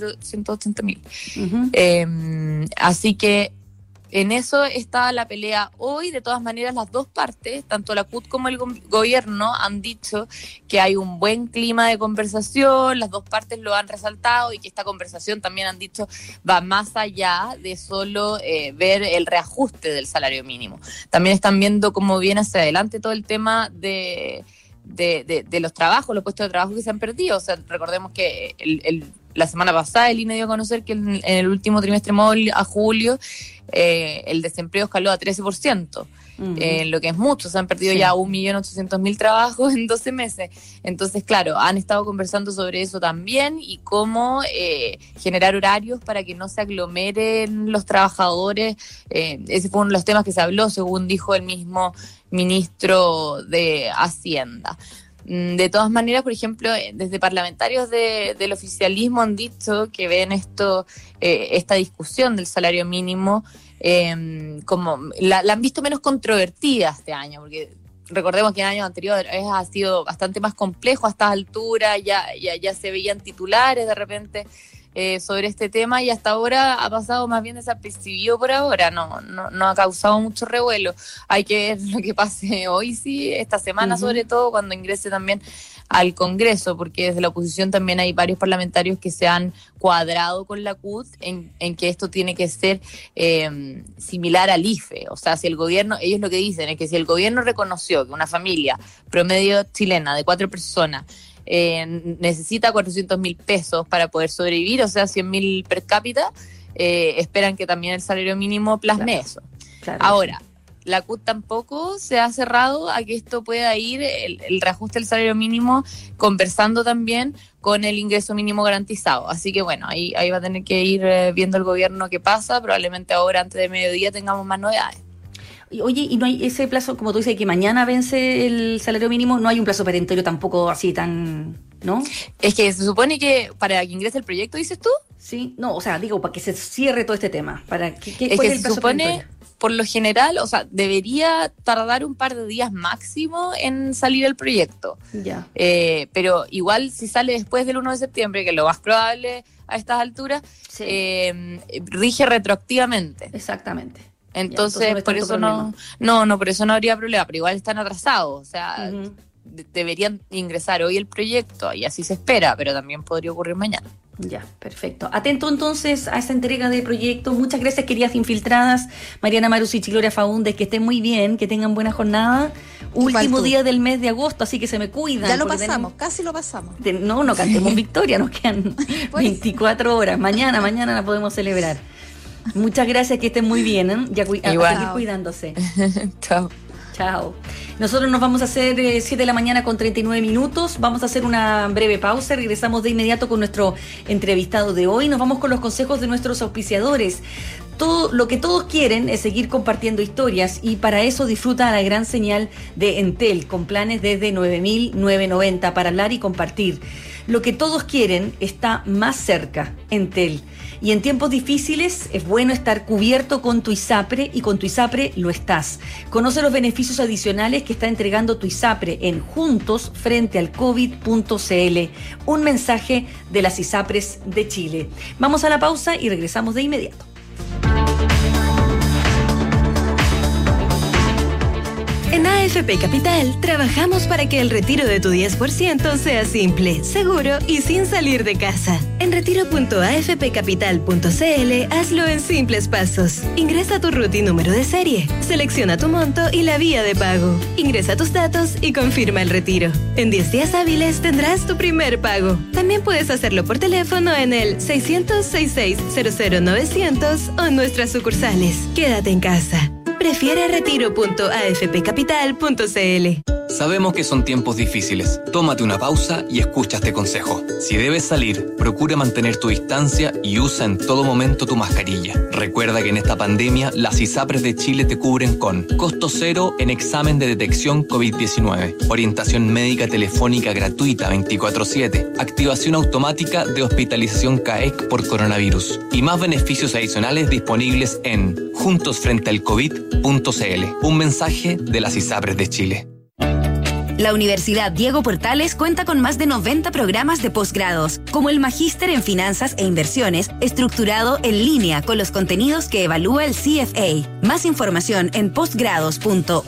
380.000. Así que en eso está la pelea hoy. De todas maneras, las dos partes, tanto la CUT como el gobierno, han dicho que hay un buen clima de conversación, las dos partes lo han resaltado, y que esta conversación, también han dicho, va más allá de solo ver el reajuste del salario mínimo. También están viendo cómo viene hacia adelante todo el tema de los trabajos, los puestos de trabajo que se han perdido. O sea, recordemos que la semana pasada el INE dio a conocer que en el último trimestre móvil a julio el desempleo escaló a 13%, lo que es mucho. Se han perdido ya 1.800.000 trabajos en 12 meses. Entonces, claro, han estado conversando sobre eso también, y cómo generar horarios para que no se aglomeren los trabajadores. Ese fue uno de los temas que se habló, según dijo el mismo ministro de Hacienda. De todas maneras, por ejemplo, desde parlamentarios del oficialismo han dicho que ven esta discusión del salario mínimo como la han visto menos controvertida este año, porque recordemos que en años anteriores ha sido bastante más complejo. A estas alturas ya se veían titulares de repente sobre este tema, y hasta ahora ha pasado más bien desapercibido por ahora, no ha causado mucho revuelo. Hay que ver lo que pase hoy, sí, esta semana, sobre todo cuando ingrese también al Congreso, porque desde la oposición también hay varios parlamentarios que se han cuadrado con la CUT en que esto tiene que ser similar al IFE. O sea, si el gobierno, ellos lo que dicen es que si el gobierno reconoció que una familia promedio chilena de 4 personas necesita 400.000 pesos para poder sobrevivir, o sea, 100.000 per cápita, esperan que también el salario mínimo plasme eso. Claro. Ahora, la CUT tampoco se ha cerrado a que esto pueda ir, el reajuste del salario mínimo, conversando también con el ingreso mínimo garantizado. Así que bueno, ahí va a tener que ir viendo el gobierno qué pasa. Probablemente ahora, antes de mediodía, tengamos más novedades. Oye, ¿y no hay ese plazo, como tú dices, que mañana vence el salario mínimo? ¿No hay un plazo perentorio tampoco así tan, no? Es que se supone que para que ingrese el proyecto, ¿dices tú? Sí, no, o sea, digo, para que se cierre todo este tema. ¿Cuál es el plazo supone perentorio? por lo general, o sea, debería tardar un par de días máximo en salir el proyecto. Ya. Pero igual si sale después del 1 de septiembre, que es lo más probable a estas alturas, Sí. rige retroactivamente. Exactamente. Entonces, Ya, por eso por eso no habría problema, pero igual están atrasados, o sea, Ujú. deberían ingresar hoy el proyecto y así se espera, pero también podría ocurrir mañana. Ya, perfecto. Atento entonces a esa entrega de proyecto. Muchas gracias, queridas infiltradas. Mariana Marusich y Gloria Faúndez, que estén muy bien, que tengan buena jornada. Último tú. día del mes de agosto, así que se me cuidan. Ya lo porque pasamos, casi lo pasamos. No cantemos victoria, nos quedan 24 horas. Mañana la podemos celebrar. Muchas gracias, que estén muy bien, ¿eh? A Igual. seguir cuidándose. Chao. Chao. Nosotros nos vamos a hacer 7 de la mañana con 39 minutos. Vamos a hacer una breve pausa. Regresamos de inmediato con nuestro entrevistado de hoy. Nos vamos con los consejos de nuestros auspiciadores. Todo lo que todos quieren es seguir compartiendo historias, y para eso disfruta la gran señal de Entel con planes desde 9.990 para hablar y compartir. Lo que todos quieren está más cerca, Entel. Y en tiempos difíciles es bueno estar cubierto con tu ISAPRE, y con tu ISAPRE lo estás. Conoce los beneficios adicionales que está entregando tu ISAPRE en juntosfrentealcovid.cl. Un mensaje de las ISAPRES de Chile. Vamos a la pausa y regresamos de inmediato. En AFP Capital trabajamos para que el retiro de tu 10% sea simple, seguro y sin salir de casa. En retiro.afpcapital.cl hazlo en simples pasos. Ingresa tu RUT y número de serie, selecciona tu monto y la vía de pago. Ingresa tus datos y confirma el retiro. En 10 días hábiles tendrás tu primer pago. También puedes hacerlo por teléfono en el 600-6600-900 o en nuestras sucursales. Quédate en casa. Prefiere retiro.afpcapital.cl. Sabemos que son tiempos difíciles. Tómate una pausa y escucha este consejo. Si debes salir, procura mantener tu distancia y usa en todo momento tu mascarilla. Recuerda que en esta pandemia, las ISAPRES de Chile te cubren con costo cero en examen de detección COVID-19, orientación médica telefónica gratuita 24/7, activación automática de hospitalización CAEC por coronavirus y más beneficios adicionales disponibles en juntosfrentealcovid.cl. Un mensaje de las ISAPRES de Chile. La Universidad Diego Portales cuenta con más de 90 programas de posgrados, como el Magíster en Finanzas e Inversiones, estructurado en línea con los contenidos que evalúa el CFA. Más información en posgrados.udp.cl.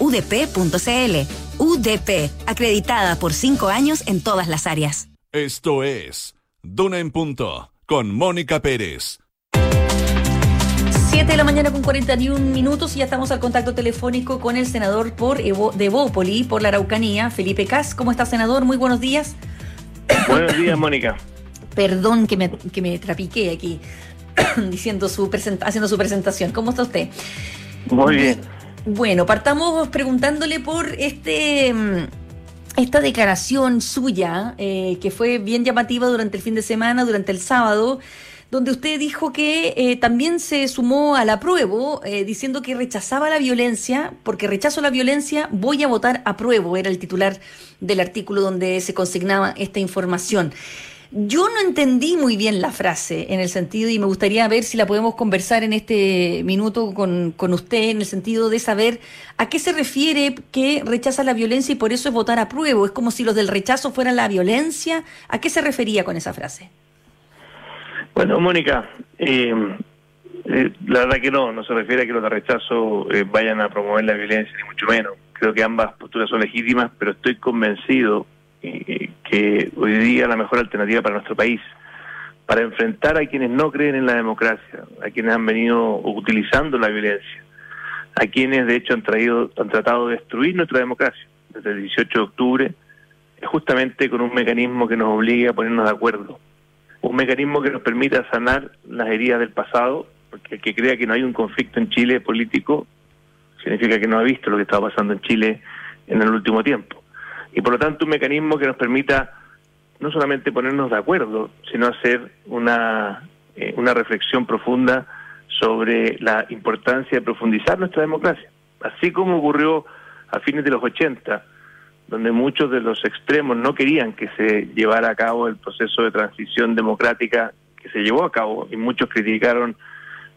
UDP, acreditada por 5 años en todas las áreas. Esto es Duna en Punto, con Mónica Pérez. 7 de la mañana con 41 minutos y ya estamos al contacto telefónico con el senador de Evópoli, por la Araucanía, Felipe Kast. ¿Cómo está, senador? Muy buenos días. Buenos días, Mónica. Perdón que me trapiqué aquí haciendo su presentación. ¿Cómo está usted? Muy bien. Bueno, partamos preguntándole por esta declaración suya, que fue bien llamativa durante el fin de semana, durante el sábado, donde usted dijo que también se sumó al apruebo, diciendo que rechazaba la violencia, porque rechazo la violencia, voy a votar apruebo, era el titular del artículo donde se consignaba esta información. Yo no entendí muy bien la frase en el sentido, y me gustaría ver si la podemos conversar en este minuto con usted, en el sentido de saber a qué se refiere que rechaza la violencia y por eso es votar apruebo. Es como si los del rechazo fueran la violencia. ¿A qué se refería con esa frase? Bueno, Mónica, la verdad que no se refiere a que los de rechazo vayan a promover la violencia, ni mucho menos. Creo que ambas posturas son legítimas, pero estoy convencido que hoy día la mejor alternativa para nuestro país, para enfrentar a quienes no creen en la democracia, a quienes han venido utilizando la violencia, a quienes de hecho han tratado de destruir nuestra democracia desde el 18 de octubre, es justamente con un mecanismo que nos obligue a ponernos de acuerdo. Un mecanismo que nos permita sanar las heridas del pasado, porque el que crea que no hay un conflicto en Chile político, significa que no ha visto lo que estaba pasando en Chile en el último tiempo. Y por lo tanto un mecanismo que nos permita no solamente ponernos de acuerdo, sino hacer una reflexión profunda sobre la importancia de profundizar nuestra democracia. Así como ocurrió a fines de los 80, donde muchos de los extremos no querían que se llevara a cabo el proceso de transición democrática que se llevó a cabo, y muchos criticaron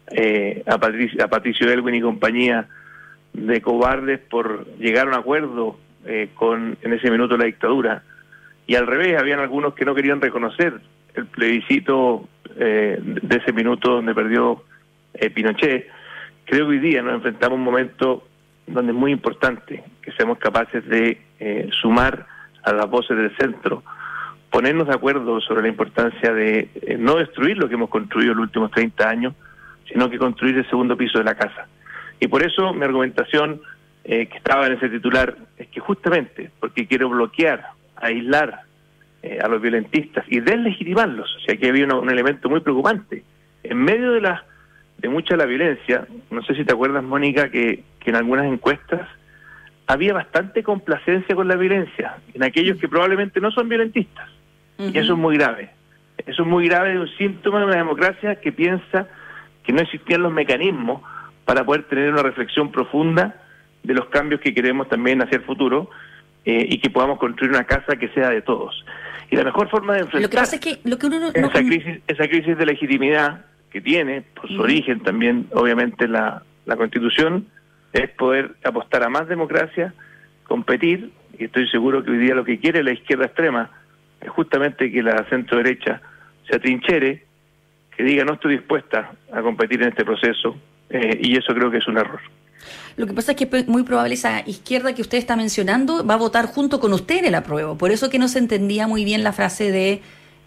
a Patricio Elwin y compañía de cobardes por llegar a un acuerdo en ese minuto la dictadura, y al revés, habían algunos que no querían reconocer el plebiscito de ese minuto donde perdió Pinochet. Creo que hoy día nos enfrentamos a un momento donde es muy importante que seamos capaces de sumar a las voces del centro, ponernos de acuerdo sobre la importancia de no destruir lo que hemos construido en los últimos 30 años, sino que construir el segundo piso de la casa. Y por eso mi argumentación que estaba en ese titular es que justamente porque quiero bloquear, aislar a los violentistas y deslegitimarlos. O sea, que había un elemento muy preocupante. En medio de mucha de la violencia, no sé si te acuerdas, Mónica, que en algunas encuestas había bastante complacencia con la violencia, en aquellos que probablemente no son violentistas. Y eso es muy grave. Eso es muy grave, de un síntoma de una democracia que piensa que no existían los mecanismos para poder tener una reflexión profunda de los cambios que queremos también hacia el futuro, y que podamos construir una casa que sea de todos. Y la mejor forma de enfrentar lo que pasa es que lo que uno esa crisis de legitimidad que tiene, por su origen también, obviamente, la Constitución, es poder apostar a más democracia, competir, y estoy seguro que hoy día lo que quiere la izquierda extrema es justamente que la centro-derecha se atrinchere, que diga no estoy dispuesta a competir en este proceso, y eso creo que es un error. Lo que pasa es que es muy probable esa izquierda que usted está mencionando va a votar junto con usted en el apruebo. Por eso que no se entendía muy bien la frase de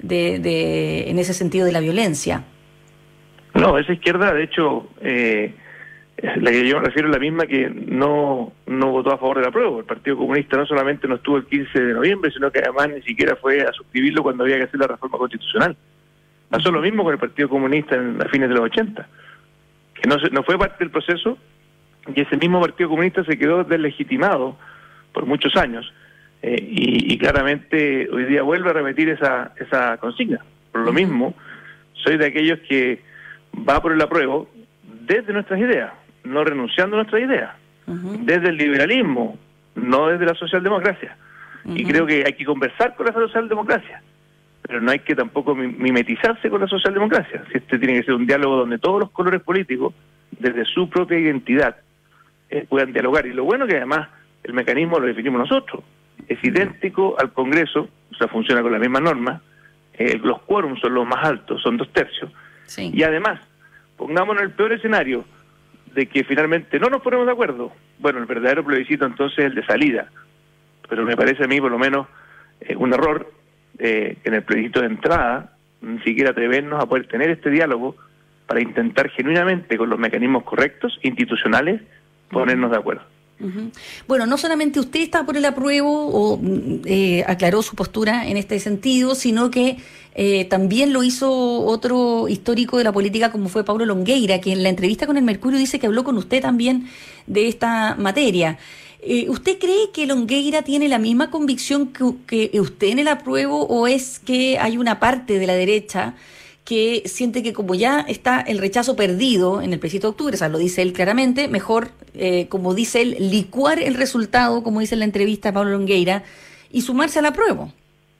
en ese sentido de la violencia. No, esa izquierda, de hecho, la que yo me refiero es la misma que no votó a favor del apruebo. El Partido Comunista no solamente no estuvo el 15 de noviembre, sino que además ni siquiera fue a suscribirlo cuando había que hacer la reforma constitucional. Pasó lo mismo con el Partido Comunista a fines de los 80, que no fue parte del proceso, y ese mismo Partido Comunista se quedó deslegitimado por muchos años, y claramente hoy día vuelve a repetir esa consigna. Por lo mismo, soy de aquellos que va por el apruebo desde nuestras ideas, no renunciando a nuestras ideas, desde el liberalismo, no desde la socialdemocracia. Y creo que hay que conversar con la socialdemocracia, pero no hay que tampoco mimetizarse con la socialdemocracia. Si tiene que ser un diálogo donde todos los colores políticos, desde su propia identidad, puedan dialogar. Y lo bueno que además el mecanismo lo definimos nosotros. Es idéntico al Congreso, o sea, funciona con la misma norma, los quórums son los más altos, son 2/3. Sí. Y además, pongámonos en el peor escenario de que finalmente no nos ponemos de acuerdo. Bueno, el verdadero plebiscito entonces es el de salida. Pero me parece a mí, por lo menos, un error en el plebiscito de entrada, ni siquiera atrevernos a poder tener este diálogo para intentar genuinamente, con los mecanismos correctos, institucionales, ponernos de acuerdo. Bueno, no solamente usted está por el apruebo o aclaró su postura en este sentido, sino que también lo hizo otro histórico de la política como fue Paulo Longueira, que en la entrevista con el Mercurio dice que habló con usted también de esta materia. ¿Usted cree que Longueira tiene la misma convicción que usted en el apruebo, o es que hay una parte de la derecha que siente que como ya está el rechazo perdido en el plebiscito de octubre, o sea, lo dice él claramente, mejor, como dice él, licuar el resultado, como dice en la entrevista a Paulo Longueira, y sumarse al apruebo?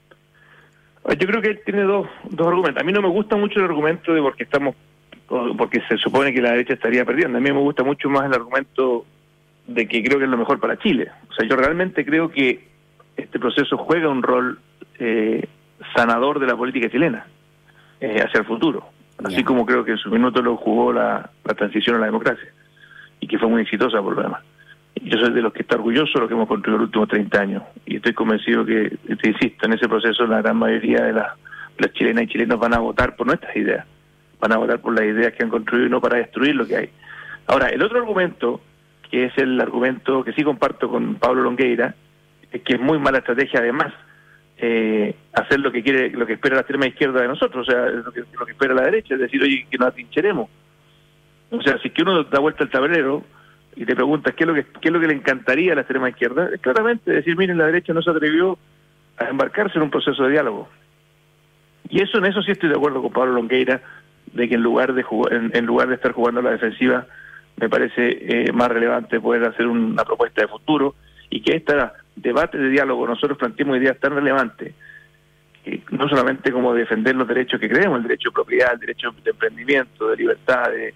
Yo creo que él tiene dos argumentos. A mí no me gusta mucho el argumento de porque se supone que la derecha estaría perdiendo. A mí me gusta mucho más el argumento de que creo que es lo mejor para Chile. O sea, yo realmente creo que este proceso juega un rol sanador de la política chilena hacia el futuro, así como creo que en su minuto lo jugó la transición a la democracia, y que fue muy exitosa por lo demás. Yo soy de los que está orgulloso de lo que hemos construido los últimos 30 años, y estoy convencido que, te insisto, en ese proceso la gran mayoría de las chilenas y chilenos van a votar por nuestras ideas, van a votar por las ideas que han construido y no para destruir lo que hay. Ahora, el otro argumento, que es el argumento que sí comparto con Paulo Longueira, es que es muy mala estrategia además hacer lo que espera la extrema izquierda de nosotros, o sea, lo que espera la derecha, es decir, oye, que nos atrincheremos. O sea, si que uno da vuelta al tablero y te preguntas qué es lo que le encantaría a la extrema izquierda, es claramente decir, miren, la derecha no se atrevió a embarcarse en un proceso de diálogo. Y en eso sí estoy de acuerdo con Pablo Longueira, de que en lugar de estar jugando a la defensiva, me parece más relevante poder hacer una propuesta de futuro, y que este debate de diálogo nosotros planteemos ideas tan relevantes, que no solamente como defender los derechos que creemos, el derecho de propiedad, el derecho de emprendimiento, de libertad,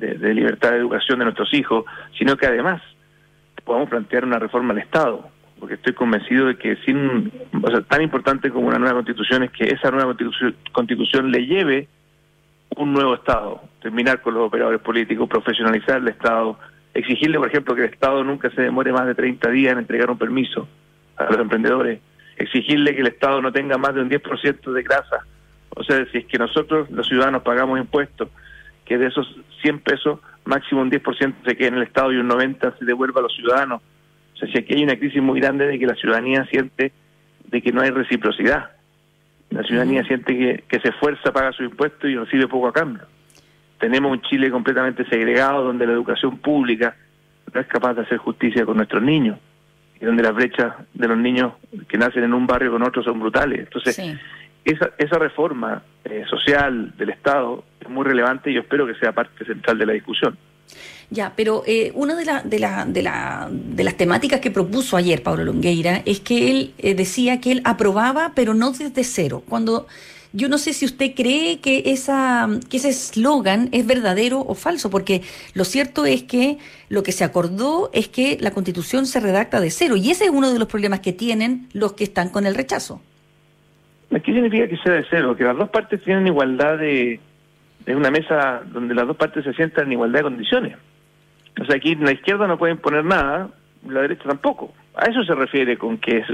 de libertad de educación de nuestros hijos, sino que además podamos plantear una reforma al Estado, porque estoy convencido de que tan importante como una nueva constitución es que esa nueva constitución le lleve un nuevo Estado, terminar con los operadores políticos, profesionalizar el Estado, exigirle, por ejemplo, que el Estado nunca se demore más de 30 días en entregar un permiso a los emprendedores, exigirle que el Estado no tenga más de un 10% de grasa. O sea, si es que nosotros, los ciudadanos, pagamos impuestos, que de esos 100 pesos, máximo un 10% se quede en el Estado y un 90% se devuelva a los ciudadanos. O sea, si aquí hay una crisis muy grande de que la ciudadanía siente de que no hay reciprocidad. La ciudadanía siente que se esfuerza, paga sus impuestos y recibe poco a cambio. Tenemos un Chile completamente segregado, donde la educación pública no es capaz de hacer justicia con nuestros niños, y donde las brechas de los niños que nacen en un barrio con otro son brutales. Entonces, sí, esa reforma social del Estado es muy relevante y yo espero que sea parte central de la discusión. Ya, pero una de las temáticas que propuso ayer Paulo Longueira es que él decía que él aprobaba, pero no desde cero. Cuando yo no sé si usted cree que ese eslogan es verdadero o falso, porque lo cierto es que lo que se acordó es que la Constitución se redacta de cero, y ese es uno de los problemas que tienen los que están con el rechazo. ¿Qué significa que sea de cero? Que las dos partes tienen igualdad de una mesa donde las dos partes se sientan en igualdad de condiciones. O sea, aquí en la izquierda no pueden poner nada, la derecha tampoco. A eso se refiere con que es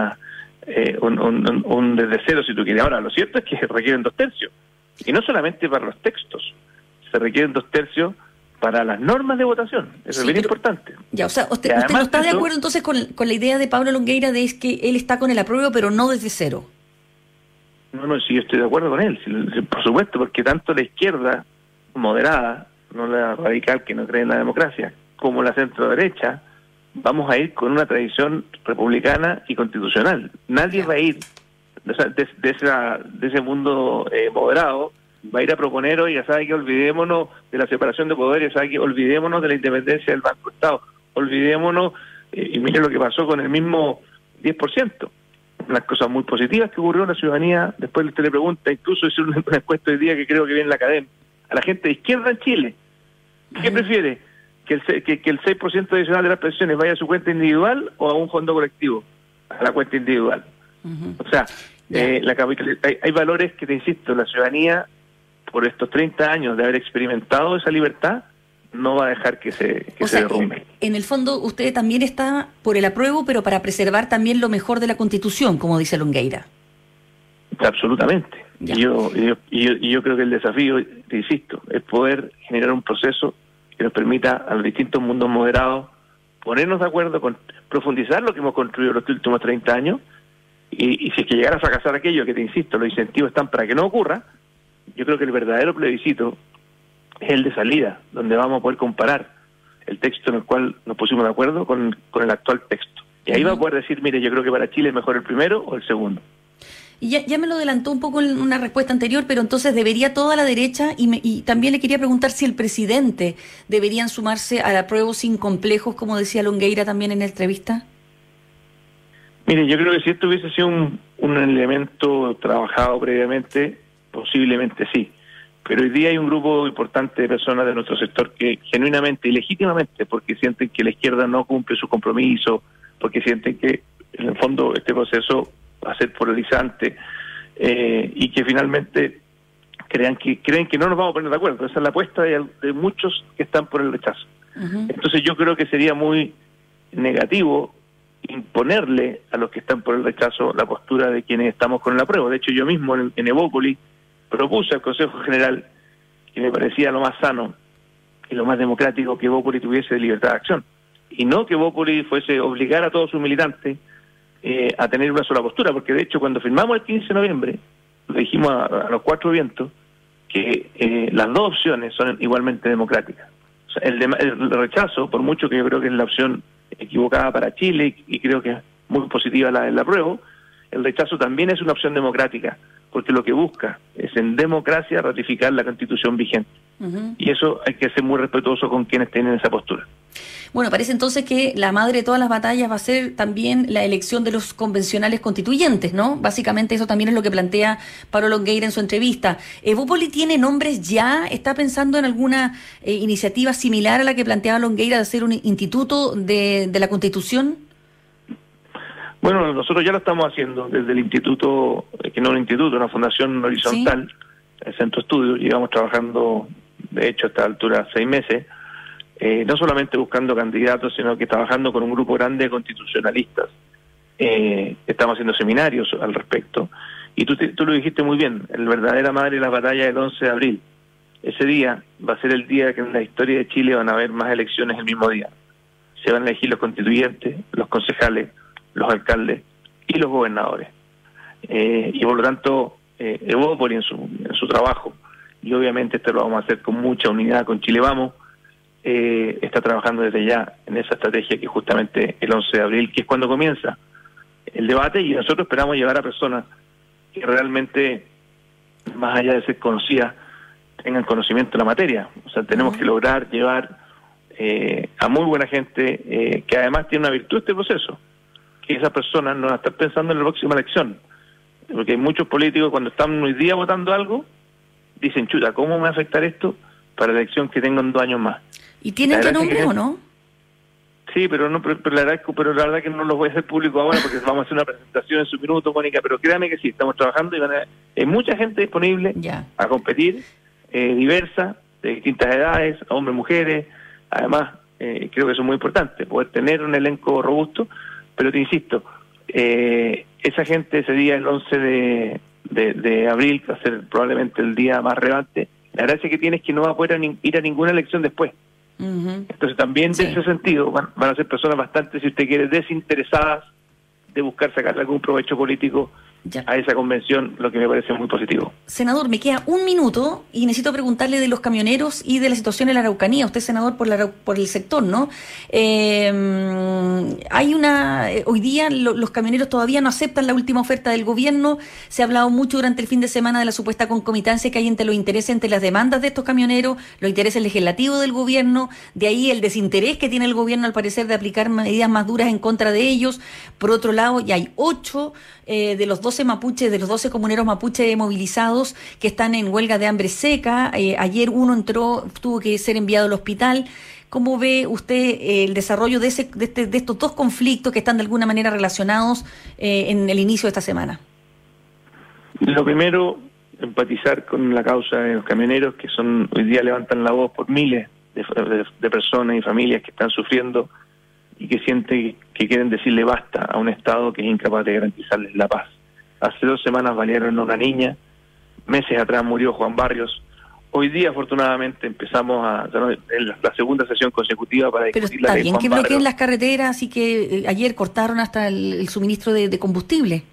un desde cero, si tú quieres. Ahora, lo cierto es que requieren 2/3. Y no solamente para los textos, se requieren 2/3 para las normas de votación. Eso es bien importante. Ya, o sea, usted no está de acuerdo entonces con la idea de Paulo Longueira de que él está con el apruebo, pero no desde cero. No, sí, yo estoy de acuerdo con él, por supuesto, porque tanto la izquierda moderada, no la radical que no cree en la democracia, como la centro derecha, vamos a ir con una tradición republicana y constitucional. Nadie va a ir de ese mundo moderado, va a ir a proponer hoy, ya sabe que olvidémonos de la separación de poderes, ya sabe que olvidémonos de la independencia del Banco Estado, olvidémonos, y mire lo que pasó con el mismo 10%. Unas cosas muy positivas que ocurrió en la ciudadanía. Después usted le pregunta, incluso hice una encuesta hoy día que creo que viene en la cadena, a la gente de izquierda en Chile, ¿qué prefiere? ¿Que el 6% adicional de las pensiones vaya a su cuenta individual o a un fondo colectivo? A la cuenta individual. O sea, hay valores que, te insisto, la ciudadanía, por estos 30 años de haber experimentado esa libertad, no va a dejar que se derrumbe. En el fondo, usted también está por el apruebo, pero para preservar también lo mejor de la Constitución, como dice Longueira. Absolutamente. Y yo creo que el desafío, te insisto, es poder generar un proceso que nos permita a los distintos mundos moderados ponernos de acuerdo, con profundizar lo que hemos construido los últimos 30 años, y si es que llegara a fracasar aquello, que te insisto, los incentivos están para que no ocurra, yo creo que el verdadero plebiscito es el de salida, donde vamos a poder comparar el texto en el cual nos pusimos de acuerdo con el actual texto. Y ahí va a poder decir, mire, yo creo que para Chile es mejor el primero o el segundo. Y ya me lo adelantó un poco en una respuesta anterior, pero entonces debería toda la derecha, y también le quería preguntar si el presidente deberían sumarse al apruebo sin complejos, como decía Longueira también en la entrevista. Mire, yo creo que si esto hubiese sido un elemento trabajado previamente, posiblemente sí. Pero hoy día hay un grupo importante de personas de nuestro sector que genuinamente y legítimamente, porque sienten que la izquierda no cumple su compromiso, porque sienten que en el fondo este proceso va a ser polarizante, y que finalmente creen que no nos vamos a poner de acuerdo. Esa es la apuesta de muchos que están por el rechazo. Entonces yo creo que sería muy negativo imponerle a los que están por el rechazo la postura de quienes estamos con el apruebo. De hecho, yo mismo en Evópolis propuse al Consejo General, que me parecía lo más sano y lo más democrático, que Evópolis tuviese libertad de acción, y no que Evópolis fuese obligar a todos sus militantes a tener una sola postura, porque de hecho cuando firmamos el 15 de noviembre, lo dijimos a los cuatro vientos, que las dos opciones son igualmente democráticas. O sea, el rechazo, por mucho que yo creo que es la opción equivocada para Chile, y creo que es muy positiva la del apruebo, el rechazo también es una opción democrática, porque lo que busca es en democracia ratificar la Constitución vigente. Y eso hay que ser muy respetuoso con quienes tienen esa postura. Bueno, parece entonces que la madre de todas las batallas va a ser también la elección de los convencionales constituyentes, ¿no? Básicamente eso también es lo que plantea Pablo Longueira en su entrevista. ¿Evópoli tiene nombres ya? ¿Está pensando en alguna iniciativa similar a la que planteaba Longueira de hacer un instituto de la Constitución? Bueno, nosotros ya lo estamos haciendo desde el instituto, que no es un instituto, una fundación horizontal, ¿sí? El Centro Estudio, llevamos trabajando, de hecho, a esta altura 6 meses, no solamente buscando candidatos, sino que trabajando con un grupo grande de constitucionalistas. Estamos haciendo seminarios al respecto. Y tú lo dijiste muy bien, el verdadera madre de la batalla del 11 de abril. Ese día va a ser el día que en la historia de Chile van a haber más elecciones el mismo día. Se van a elegir los constituyentes, los concejales, los alcaldes y los gobernadores. Y por lo tanto, Evópoli en su trabajo, y obviamente esto lo vamos a hacer con mucha unidad con Chile Vamos, está trabajando desde ya en esa estrategia que justamente el 11 de abril, que es cuando comienza el debate, y nosotros esperamos llevar a personas que realmente, más allá de ser conocidas, tengan conocimiento de la materia. O sea, tenemos que lograr llevar a muy buena gente que además tiene una virtud de este proceso, que esas personas no están pensando en la próxima elección, porque hay muchos políticos cuando están hoy día votando algo, dicen, chuta, ¿cómo me va a afectar esto para la elección que tengo en 2 años más? ¿Y tienen que nombre o no? Sí, pero la verdad que no los voy a hacer público ahora porque vamos a hacer una presentación en su minuto, Mónica, pero créame que sí, estamos trabajando y hay mucha gente disponible a competir, diversa, de distintas edades, hombres, mujeres. Además, creo que eso es muy importante, poder tener un elenco robusto, pero te insisto, esa gente ese día, el 11 de abril, que va a ser probablemente el día más relevante, la gracia que tiene es que no va a poder ir a ninguna elección después. Entonces también en ese sentido van a ser personas bastante, si usted quiere, desinteresadas de buscar sacar algún provecho político a esa convención, lo que me parece muy positivo. Senador, me queda 1 minuto y necesito preguntarle de los camioneros y de la situación en la Araucanía. Usted es senador por el sector, ¿no? Hoy día los camioneros todavía no aceptan la última oferta del gobierno. Se ha hablado mucho durante el fin de semana de la supuesta concomitancia que hay entre los intereses, entre las demandas de estos camioneros, los intereses legislativos del gobierno, de ahí el desinterés que tiene el gobierno al parecer de aplicar medidas más duras en contra de ellos. Por otro lado, ya hay 8 de los 12 mapuches, de los 12 comuneros mapuches movilizados que están en huelga de hambre seca. Ayer uno tuvo que ser enviado al hospital. ¿Cómo ve usted el desarrollo de estos 2 conflictos que están de alguna manera relacionados en el inicio de esta semana? Lo primero, empatizar con la causa de los camioneros, que hoy día levantan la voz por miles de personas y familias que están sufriendo y que sienten que quieren decirle basta a un Estado que es incapaz de garantizarles la paz. Hace 2 semanas valieron a una niña, meses atrás murió Juan Barrios. Hoy día, afortunadamente, empezamos en la segunda sesión consecutiva para discutir la ley Juan Barrios. Pero está bien que bloqueen las carreteras y que ayer cortaron hasta el suministro de combustible.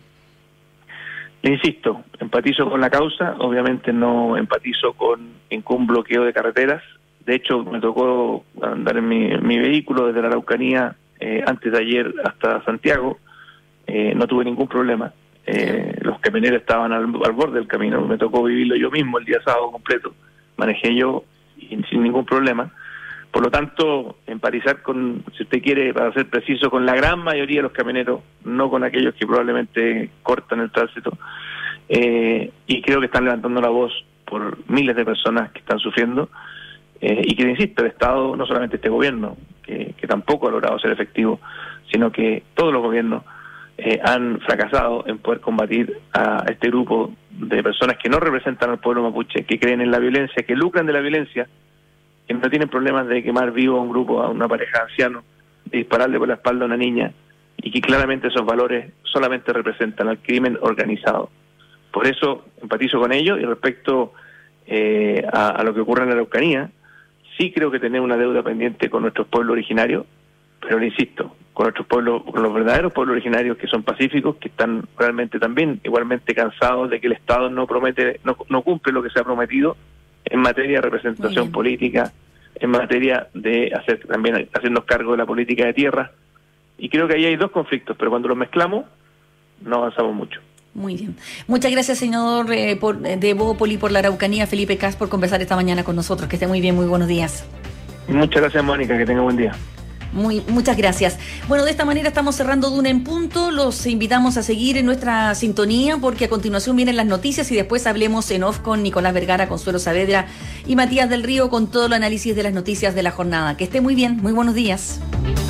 Le insisto, empatizo con la causa, obviamente no empatizo con un bloqueo de carreteras. De hecho, me tocó andar en mi vehículo desde la Araucanía antes de ayer hasta Santiago. No tuve ningún problema. Los camioneros estaban al borde del camino. Me tocó vivirlo yo mismo el día sábado completo. Manejé yo sin ningún problema. Por lo tanto, empatizar con, si usted quiere, para ser preciso, con la gran mayoría de los camioneros, no con aquellos que probablemente cortan el tránsito. Y creo que están levantando la voz por miles de personas que están sufriendo. Y que, insisto, el Estado, no solamente este gobierno, que tampoco ha logrado ser efectivo, sino que todos los gobiernos han fracasado en poder combatir a este grupo de personas que no representan al pueblo mapuche, que creen en la violencia, que lucran de la violencia, que no tienen problemas de quemar vivo a un grupo, a una pareja de ancianos, de dispararle por la espalda a una niña, y que claramente esos valores solamente representan al crimen organizado. Por eso empatizo con ellos, y respecto a lo que ocurre en la Araucanía, sí creo que tenemos una deuda pendiente con nuestros pueblos originarios, pero le insisto, con nuestros pueblos, con los verdaderos pueblos originarios que son pacíficos, que están realmente también igualmente cansados de que el Estado no cumple lo que se ha prometido en materia de representación política, en materia de hacernos cargo de la política de tierra. Y creo que ahí hay 2 conflictos, pero cuando los mezclamos no avanzamos mucho. Muy bien. Muchas gracias, senador de Evópoli por la Araucanía, Felipe Cas, por conversar esta mañana con nosotros. Que esté muy bien, muy buenos días. Muchas gracias, Mónica, que tenga buen día. Muchas gracias. Bueno, de esta manera estamos cerrando Duna en Punto. Los invitamos a seguir en nuestra sintonía porque a continuación vienen las noticias y después hablemos en off con Nicolás Vergara, Consuelo Saavedra y Matías del Río con todo el análisis de las noticias de la jornada. Que esté muy bien, muy buenos días.